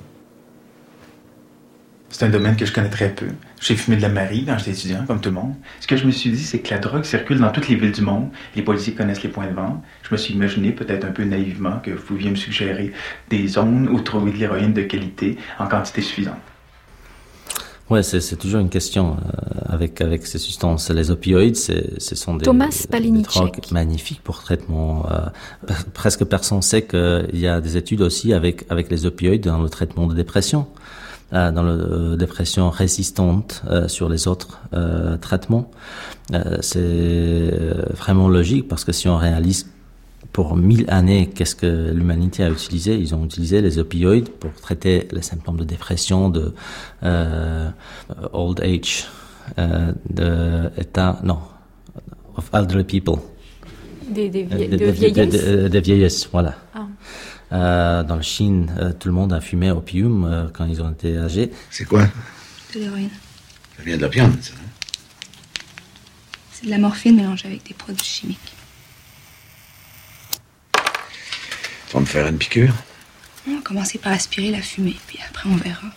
C'est un domaine que je connais très peu. J'ai fumé de la Marie quand j'étais étudiant, comme tout le monde. Ce que je me suis dit, c'est que la drogue circule dans toutes les villes du monde. Les policiers connaissent les points de vente. Je me suis imaginé, peut-être un peu naïvement, que vous pouviez me suggérer des zones où trouver de l'héroïne de qualité en quantité suffisante. Ouais, c'est, c'est toujours une question euh, avec avec ces substances. Les opioïdes, c'est, ce sont des, Thomas des drogues magnifiques pour traitement. Euh, presque personne sait qu'il y a des études aussi avec avec les opioïdes dans le traitement de dépression. Euh, dans la euh, dépression résistante euh, sur les autres euh, traitements. Euh, c'est vraiment logique parce que si on réalise pour mille années qu'est-ce que l'humanité a utilisé, ils ont utilisé les opioïdes pour traiter les symptômes de dépression, de euh, old age, euh, de état, non, of elderly people. Des, des vie- de, de de, vieillesse. de, de, de vieillesse, voilà. Ah. Euh, dans la Chine, euh, tout le monde a fumé opium euh, quand ils ont été âgés. C'est quoi? De l'héroïne. Ça vient de l'opium, ça. C'est de la morphine mélangée avec des produits chimiques. Faut me faire une piqûre? On va commencer par aspirer la fumée, puis après on verra.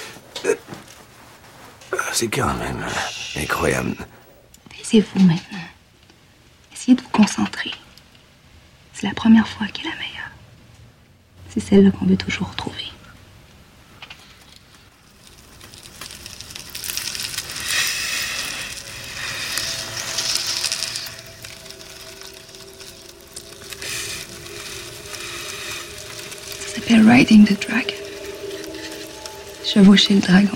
C'est quand même euh, incroyable. Taisez-vous maintenant. Essayez de vous concentrer. C'est la première fois qui est la meilleure. C'est celle-là qu'on veut toujours retrouver. Ça s'appelle Riding the Dragon. Chevaucher le dragon.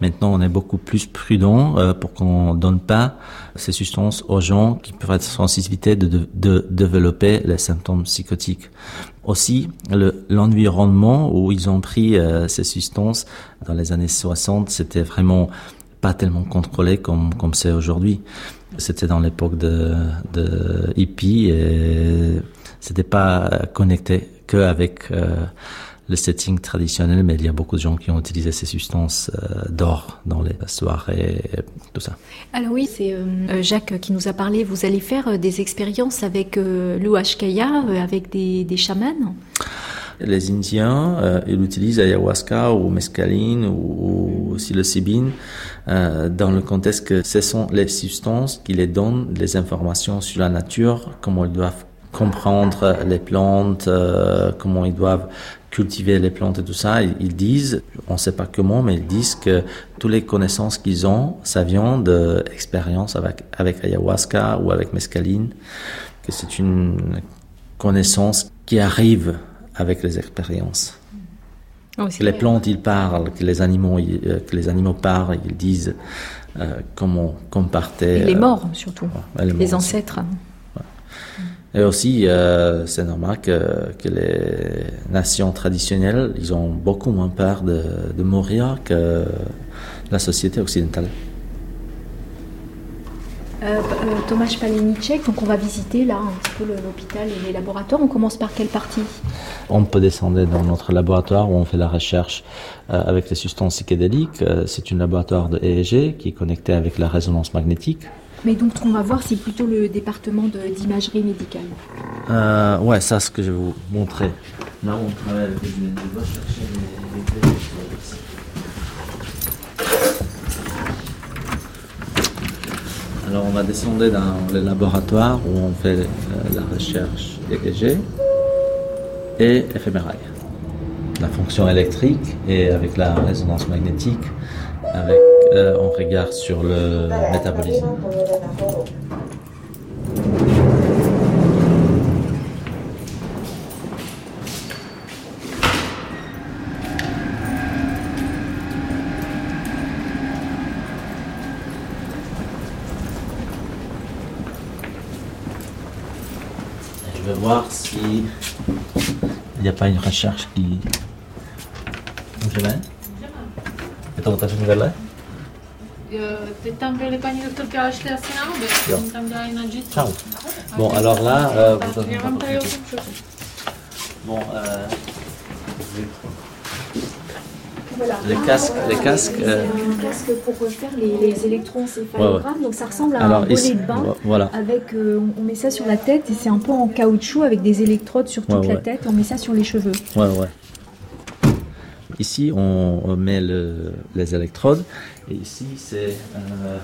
Maintenant, on est beaucoup plus prudent euh, pour qu'on donne pas ces substances aux gens qui peuvent être sensibilisés de, de, de développer les symptômes psychotiques. Aussi, le, l'environnement où ils ont pris euh, ces substances dans les années soixante, c'était vraiment pas tellement contrôlé comme comme c'est aujourd'hui. C'était dans l'époque de, de hippie et c'était pas connecté qu'avec euh, le setting traditionnel, mais il y a beaucoup de gens qui ont utilisé ces substances euh, d'or dans les soirées, tout ça. Alors oui, c'est euh, Jacques qui nous a parlé. Vous allez faire des expériences avec euh, l'Huashkaya, euh, avec des, des chamans. Les Indiens, euh, ils utilisent ayahuasca ou mescaline ou, ou psilocybine euh, dans le contexte que ce sont les substances qui les donnent les informations sur la nature, comment ils doivent comprendre les plantes, euh, comment ils doivent cultiver les plantes et tout ça. Ils, ils disent, on ne sait pas comment, mais ils disent que toutes les connaissances qu'ils ont, ça vient d'expériences avec, avec ayahuasca ou avec mescaline, que c'est une connaissance qui arrive avec les expériences. Oh, que les plantes, ils parlent, que les animaux, ils, que les animaux parlent, ils disent euh, comment comparter. Et les morts, surtout, ouais, les, les morts, ancêtres. Et aussi, euh, c'est normal que, que les nations traditionnelles, ils ont beaucoup moins peur de, de mourir que la société occidentale. Euh, euh, Tomáš Paleníček, donc on va visiter là un petit peu le, l'hôpital et les laboratoires. On commence par quelle partie? On peut descendre dans notre laboratoire où on fait la recherche euh, avec les substances psychédéliques. Euh, c'est un laboratoire de E E G qui est connecté avec la résonance magnétique. Mais donc, ce qu'on va voir, c'est plutôt le département de, d'imagerie médicale. Euh, ouais, ça, ce que je vais vous montrer. Là, on travaille avec les lunettes. Je dois chercher les, les... Alors, on va descendre dans le laboratoire où on fait euh, la recherche E E G et F M R I. La fonction électrique et avec la résonance magnétique. Avec, euh, on regarde sur le métabolisme. Je vais voir si il n'y a pas une recherche qui... Je to otevřený vedle? Teď tam byly paní doktorky, ale šly asi na oběd. Oni tam dělají na jitsu. Ciao. Bon, alors là, euh, vous Já vám tady otevřu. Bon, euh, Voilà. les casques, les casques. C'est Euh, un casque pour faire les, les électroencéphalogrammes. Ouais, ouais. Donc ça ressemble à Alors, un bonnet ici, de bain. voilà. Avec, euh, on met ça sur la tête et c'est un peu en caoutchouc avec des électrodes sur toute Ouais, la ouais. tête. On met ça sur les cheveux. Ouais, ouais. Ici, on, on met le, les électrodes. Et ici, c'est, euh,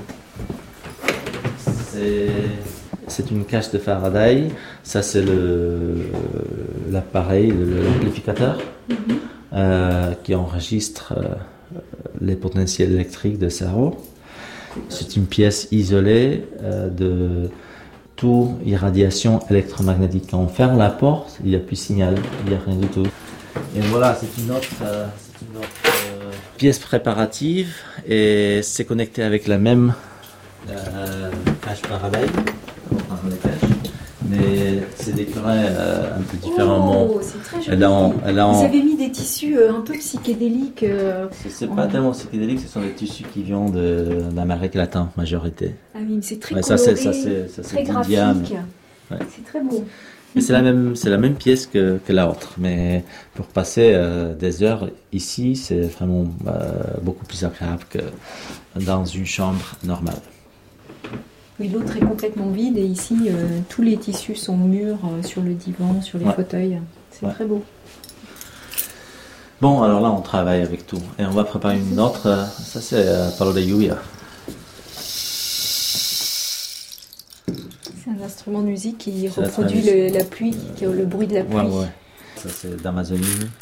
c'est, c'est une cage de Faraday. Ça, c'est le, l'appareil, le, l'amplificateur, Mhm. euh, qui enregistre euh, les potentiels électriques de cerveau. C'est une pièce isolée euh, de toute irradiation électromagnétique. Quand on ferme la porte, il n'y a plus de signal, il n'y a rien du tout. Et voilà, c'est une autre, euh, c'est une autre euh, pièce préparative et c'est connecté avec la même euh, cage Faraday. Enfin, les cages. Mais c'est décoré euh, un peu différemment. Oh, c'est très joli. Elle a en- elle a en- Vous avez mis des tissus euh, un peu psychédéliques. euh, C'est, c'est en- pas tellement psychédélique, ce sont des tissus qui viennent de, d'Amérique latine, majorité. Ah oui, mais c'est très Ouais, coloré, ça, c'est, ça, c'est, ça, c'est très d'India, graphique. mais- ouais. C'est très beau. Mais c'est la même, c'est la même pièce que, que la autre. Mais pour passer euh, des heures ici, c'est vraiment euh, beaucoup plus agréable que dans une chambre normale. Oui, l'autre est complètement vide et ici, euh, tous les tissus sont mûrs euh, sur le divan, sur les Ouais. fauteuils. C'est Ouais. très beau. Bon, alors là, on travaille avec tout. Et on va préparer une autre. euh, Ça, c'est euh, Palo de Lluvia. C'est un instrument de musique qui C'est la reproduit tradition. le, la pluie, qui, le bruit de la pluie. Ouais, ouais. Ça, c'est d'Amazonie.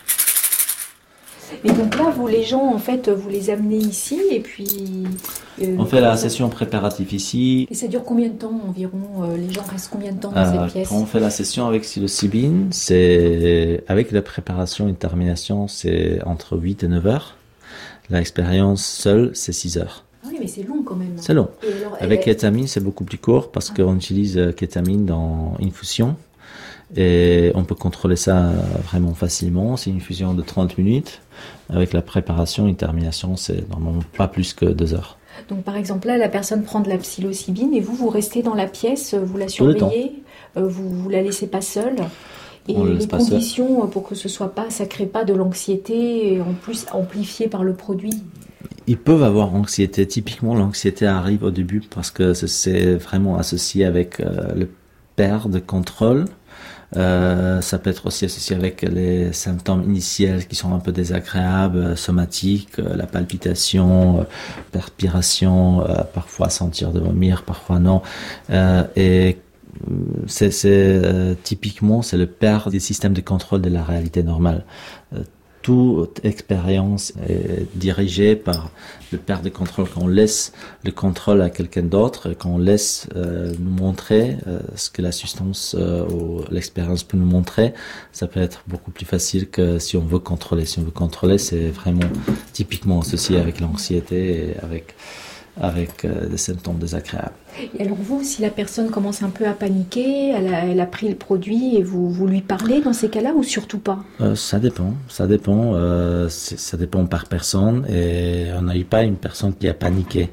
Et donc là, vous, les gens, en fait, vous les amenez ici et puis... euh, On fait la ça- session préparative ici. Et ça dure combien de temps environ? euh, Les gens restent combien de temps dans Euh, cette pièce? quand on fait la session avec psilocybine, c'est avec la préparation et termination, c'est entre huit et neuf heures. L'expérience seule, c'est six heures. Oui, mais c'est long quand même. C'est long. Alors, Avec elle... kétamine, c'est beaucoup plus court parce ah. qu'on utilise kétamine dans infusion et on peut contrôler ça vraiment facilement. C'est une infusion de trente minutes. Avec la préparation, une termination, c'est normalement pas plus que deux heures. Donc par exemple là, la personne prend de la psilocybine et vous, vous restez dans la pièce, vous la surveillez, euh, vous, vous la laissez pas seule. Et on les conditions seul. Pour que ce soit pas, ça crée pas de l'anxiété, et en plus amplifiée par le produit. Ils peuvent avoir anxiété. Typiquement, l'anxiété arrive au début parce que c'est vraiment associé avec euh, le perte de contrôle. Euh, ça peut être aussi associé avec les symptômes initiels qui sont un peu désagréables, euh, somatiques, euh, la palpitation, euh, perspiration, euh, parfois sentir de vomir, parfois non. Euh, et c'est, c'est euh, typiquement c'est le perte des systèmes de contrôle de la réalité normale. Euh, Toute expérience est dirigée par le perte de contrôle, quand on laisse le contrôle à quelqu'un d'autre, quand on laisse euh, nous montrer euh, ce que la substance euh, ou l'expérience peut nous montrer, ça peut être beaucoup plus facile que si on veut contrôler. Si on veut contrôler, c'est vraiment typiquement associé avec l'anxiété et avec avec euh, des symptômes désagréables. Et alors vous, si la personne commence un peu à paniquer, elle a, elle a pris le produit et vous, vous lui parlez dans ces cas-là ou surtout pas ? euh, Ça dépend, ça dépend, euh, ça dépend par personne et on n'a eu pas une personne qui a paniqué.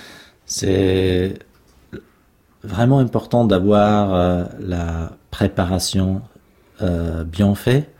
C'est vraiment important d'avoir euh, la préparation euh, bien faite.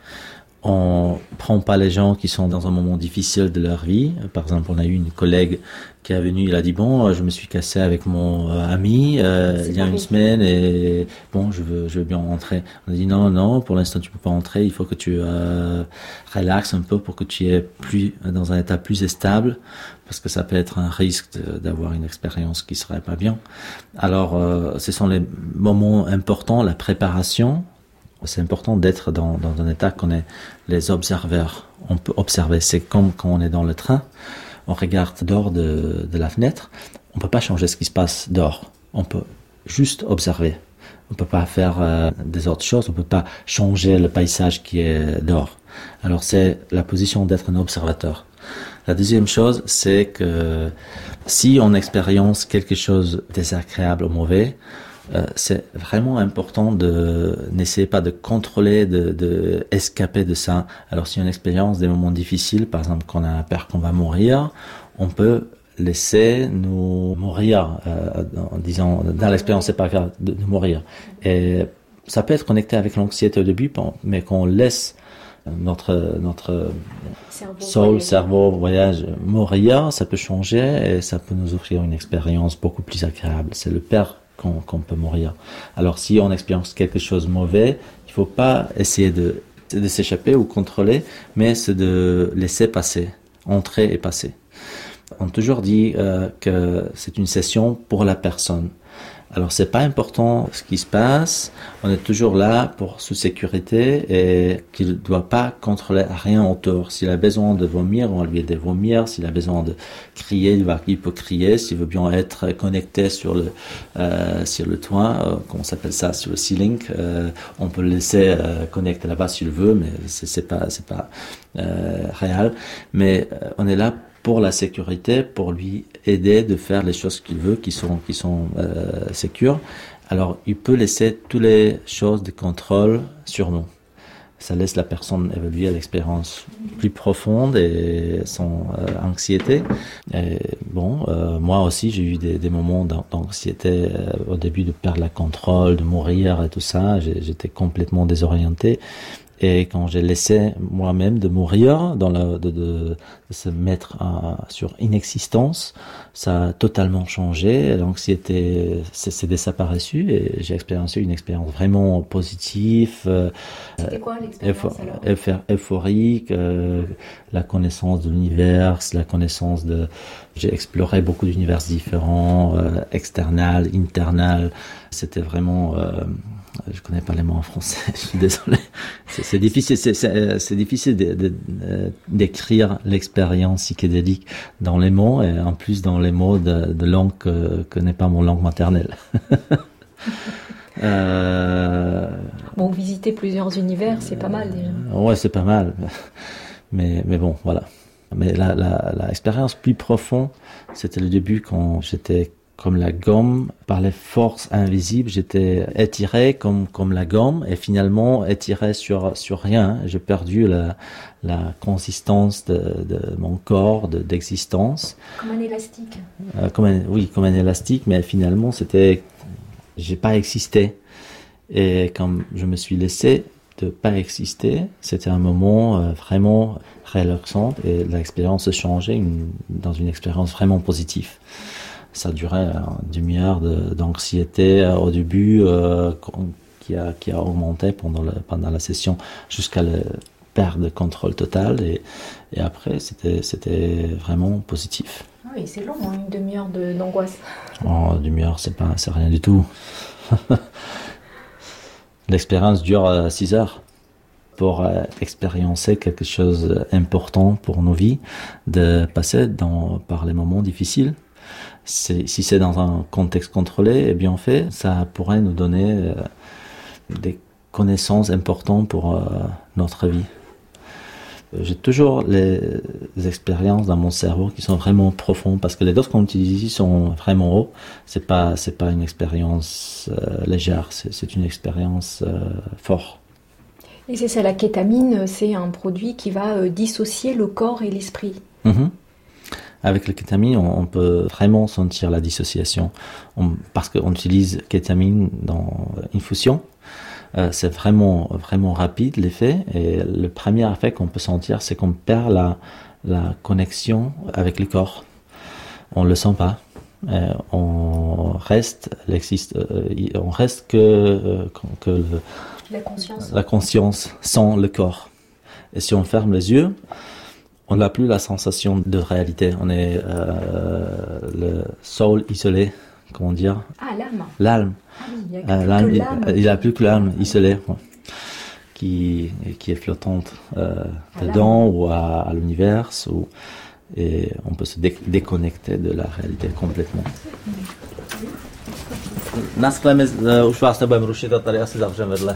On prend pas les gens qui sont dans un moment difficile de leur vie. Par exemple, on a eu une collègue qui est venue, il a dit bon, je me suis cassé avec mon euh, ami euh, il y a une semaine et bon, je veux, je veux bien rentrer. On a dit non, non, pour l'instant tu peux pas rentrer. Il faut que tu euh, relaxes un peu pour que tu es plus dans un état plus stable, parce que ça peut être un risque de, d'avoir une expérience qui serait pas bien. Alors, euh, ce sont les moments importants, la préparation. C'est important d'être dans, dans un état qu'on est les observeurs. On peut observer. C'est comme quand on est dans le train, on regarde dehors de, de la fenêtre. On peut pas changer ce qui se passe dehors. On peut juste observer. On peut pas faire euh, des autres choses. On peut pas changer le paysage qui est dehors. Alors c'est la position d'être un observateur. La deuxième chose, c'est que si on expérience quelque chose de désagréable ou mauvais, Euh, c'est vraiment important de n'essayer pas de contrôler, de, de escaper de ça. Alors si on expérience des moments difficiles, par exemple quand on a peur qu'on va mourir, on peut laisser nous mourir euh, en disant dans l'expérience c'est pas grave de, de mourir. Et ça peut être connecté avec l'anxiété au début, mais quand on laisse notre notre cerveau, soul, voyage. cerveau, voyage mourir, ça peut changer et ça peut nous offrir une expérience beaucoup plus agréable. C'est le père Qu'on, qu'on peut mourir. Alors si on expérience quelque chose de mauvais, il ne faut pas essayer de, de s'échapper ou contrôler, mais c'est de laisser passer, entrer et passer. On a toujours dit euh, que c'est une session pour la personne. Alors c'est pas important ce qui se passe, on est toujours là pour sous sécurité et qu'il ne doit pas contrôler rien autour. S'il a besoin de vomir, on lui aide de vomir. S'il a besoin de crier, il, va, il peut crier. S'il veut bien être connecté sur le euh, sur le toit, euh, comment on s'appelle ça, sur le ceiling, euh, on peut le laisser euh, connecter là-bas s'il veut, mais c'est, c'est pas c'est pas euh, réel. Mais euh, on est là pour la sécurité, pour lui aider de faire les choses qu'il veut, qui sont qui sont euh, sécures. Alors, il peut laisser toutes les choses de contrôle sur nous. Ça laisse la personne évoluer à l'expérience plus profonde et son euh, anxiété. Et bon, euh, moi aussi, j'ai eu des, des moments d'anxiété euh, au début, de perdre la contrôle, de mourir et tout ça. J'ai, j'étais complètement désorienté. Et quand j'ai laissé moi-même de mourir, dans la, de, de, de se mettre à, sur inexistence, ça a totalement changé. L'anxiété s'est, s'est disparue et j'ai expérimenté une expérience vraiment positive. C'était quoi l'expérience alors ? Euphorique, euh, la connaissance de l'univers, la connaissance de... J'ai exploré beaucoup d'univers différents, euh, external, internal. C'était vraiment... Euh, je connais pas les mots en français, je suis désolé. C'est, c'est difficile, c'est, c'est, c'est difficile de, de, de, d'écrire l'expérience psychédélique dans les mots et en plus dans les mots de, de langue que, que n'est pas mon langue maternelle. euh... Bon, visiter plusieurs univers, c'est pas mal déjà. Ouais, c'est pas mal, mais mais bon, voilà. Mais la, la, la expérience plus profonde, c'était le début quand j'étais comme la gomme, par les forces invisibles, j'étais étiré comme comme la gomme et finalement étiré sur sur rien. J'ai perdu la la consistance de, de mon corps, de, d'existence. Comme un élastique. Euh, comme un, oui, comme un élastique, mais finalement c'était, j'ai pas existé. Et quand je me suis laissé de pas exister, c'était un moment euh, vraiment relaxant et l'expérience se changeait une, dans une expérience vraiment positive. Ça durait une demi-heure de, d'anxiété euh, au début, euh, qui a qui a augmenté pendant le, pendant la session jusqu'à la perte de contrôle total et et après c'était c'était vraiment positif. Ah oui, c'est long, hein, une demi-heure de, d'angoisse. Oh, une demi-heure, c'est pas c'est rien du tout. L'expérience dure euh, six heures. Pour euh, expérimenter quelque chose d'important pour nos vies, de passer dans par les moments difficiles. C'est, si c'est dans un contexte contrôlé et bien fait, ça pourrait nous donner euh, des connaissances importantes pour euh, notre vie. J'ai toujours les, les expériences dans mon cerveau qui sont vraiment profondes parce que les doses qu'on utilise ici sont vraiment hauts. C'est pas c'est pas une expérience euh, légère, c'est, c'est une expérience euh, forte. Et c'est ça, la kétamine, c'est un produit qui va euh, dissocier le corps et l'esprit. Mmh. Avec la kétamine, on, on peut vraiment sentir la dissociation. On, parce qu'on utilise kétamine dans infusion, euh, c'est vraiment, vraiment rapide l'effet. Et le premier effet qu'on peut sentir, c'est qu'on perd la, la connexion avec le corps. On le sent pas. Euh, on reste, l'existe, euh, on reste que, euh, que le, la conscience. la conscience sans le corps. Et si on ferme les yeux, on n'a plus la sensation de réalité. On est euh, le soul isolé, comment dire. Ah, l'âme. L'âme. Ah oui, il n'y a euh, plus l'âme, que l'âme. Il n'y a plus que l'âme isolée, ouais, qui, qui est flottante euh, dedans ou à, à l'univers. Ou, et on peut se dé- déconnecter de la réalité complètement. Na skle už vás nebudeme rušit a tady asi zavřeme vedle.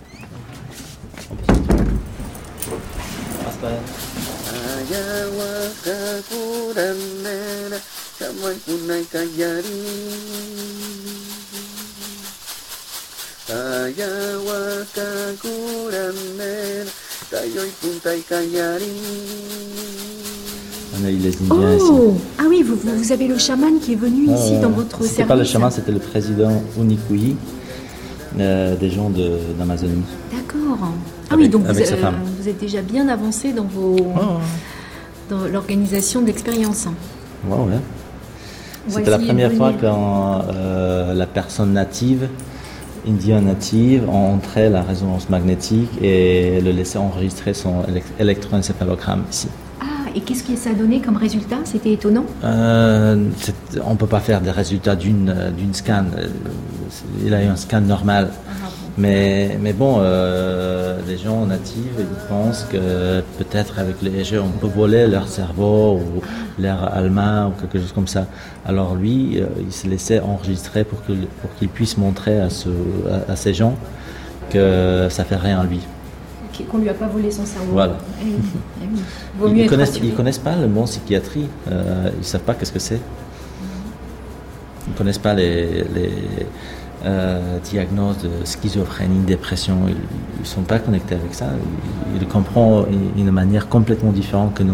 On a eu les Indiens oh ici. Ah oui, vous, vous avez le chaman qui est venu Ah, ici ouais. dans votre C'était service. pas le chaman, c'était le président Unikuyi, euh, des gens de, d'Amazonie. D'accord. Ah Avec- oui, donc vous, avec sa euh, femme. vous êtes déjà bien avancé dans vos dans l'organisation d'expériences. Ouais, ouais. On va C'était la essayer de première fois venir. quand euh, la personne native, indienne native, entrait la résonance magnétique et le laissait enregistrer son élect- électroencéphalogramme ici. Ah, et qu'est-ce que ça a donné comme résultat? C'était étonnant. Euh, c'est- on ne peut pas faire des résultats d'une, euh, d'une scan. Euh, Il a eu un scan normal. Mais, mais bon, euh, les gens natifs, ils pensent que peut-être avec les E G, on peut voler leur cerveau ou leur alma ou quelque chose comme ça. Alors lui, euh, il se laissait enregistrer pour, que, pour qu'il puisse montrer à, ce, à, à ces gens que ça fait rien à lui. Ok, qu'on lui a pas volé son cerveau. Voilà. Eh oui, eh oui. Vaut mieux Ils être connaissent, rassuré. ils connaissent pas le mot psychiatrie. Euh, ils savent pas qu'est-ce que c'est. Ils connaissent pas les, les euh, diagnoses de schizophrénie, dépression. Ils, ils sont pas connectés avec ça. Ils, ils le comprennent d'une manière complètement différente que nous.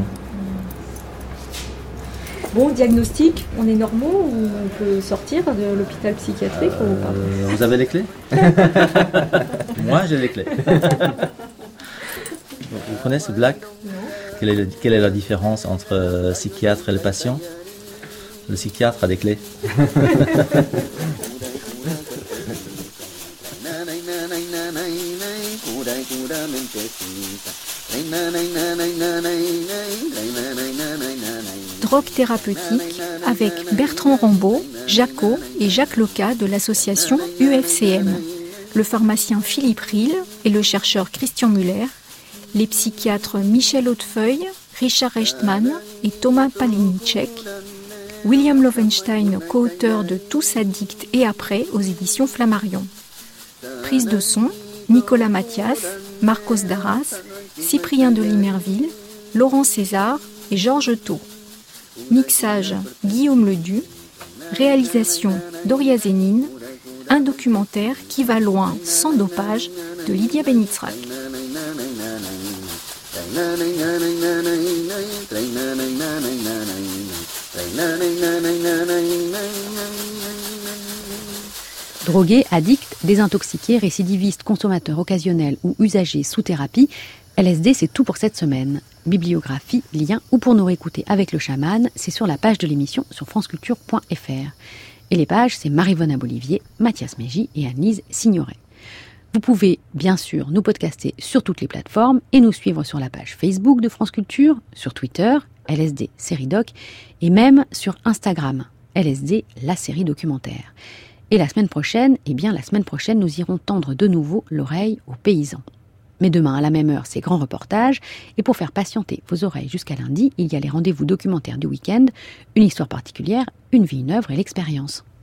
Bon, diagnostic, on est normaux ou on peut sortir de l'hôpital psychiatrique ou pas? Euh, vous avez les clés? Moi, j'ai les clés. Vous connaissez Black? Quelle est, le- quelle est la différence entre euh, psychiatre et le patient? Le psychiatre a des clés. Drogue thérapeutique avec Bertrand Rambaud, Jaco et Jacques Loca de l'association U F C M, le pharmacien Philippe Rille et le chercheur Christian Muller, les psychiatres Michel Hautefeuille, Richard Echtman et Thomas Palinicek, William Lovenstein, co-auteur de Tous addicts et après aux éditions Flammarion. Prise de son, Nicolas Mathias, Marcos Darras, Cyprien de Limerville, Laurent César, et Georges Thau. Mixage Guillaume Ledu. Réalisation Doria Zénine. Un documentaire qui va loin sans dopage de Lydia Benitzrak. Drogués, addicts, désintoxiqués, récidivistes, consommateurs occasionnels ou usagers sous thérapie, L S D c'est tout pour cette semaine. Bibliographie, lien ou pour nous réécouter avec le chaman, c'est sur la page de l'émission sur franceculture point f r. Et les pages, c'est Marie-Vonne Abolivier, Mathias Mégy et Annelise Signoret. Vous pouvez bien sûr nous podcaster sur toutes les plateformes et nous suivre sur la page Facebook de France Culture, sur Twitter, L S D Série Doc, et même sur Instagram, L S D la série documentaire. Et la semaine prochaine, eh bien la semaine prochaine, nous irons tendre de nouveau l'oreille aux paysans. Mais demain, à la même heure, c'est grand reportage. Et pour faire patienter vos oreilles jusqu'à lundi, il y a les rendez-vous documentaires du week-end, une histoire particulière, une vie, une œuvre et l'expérience.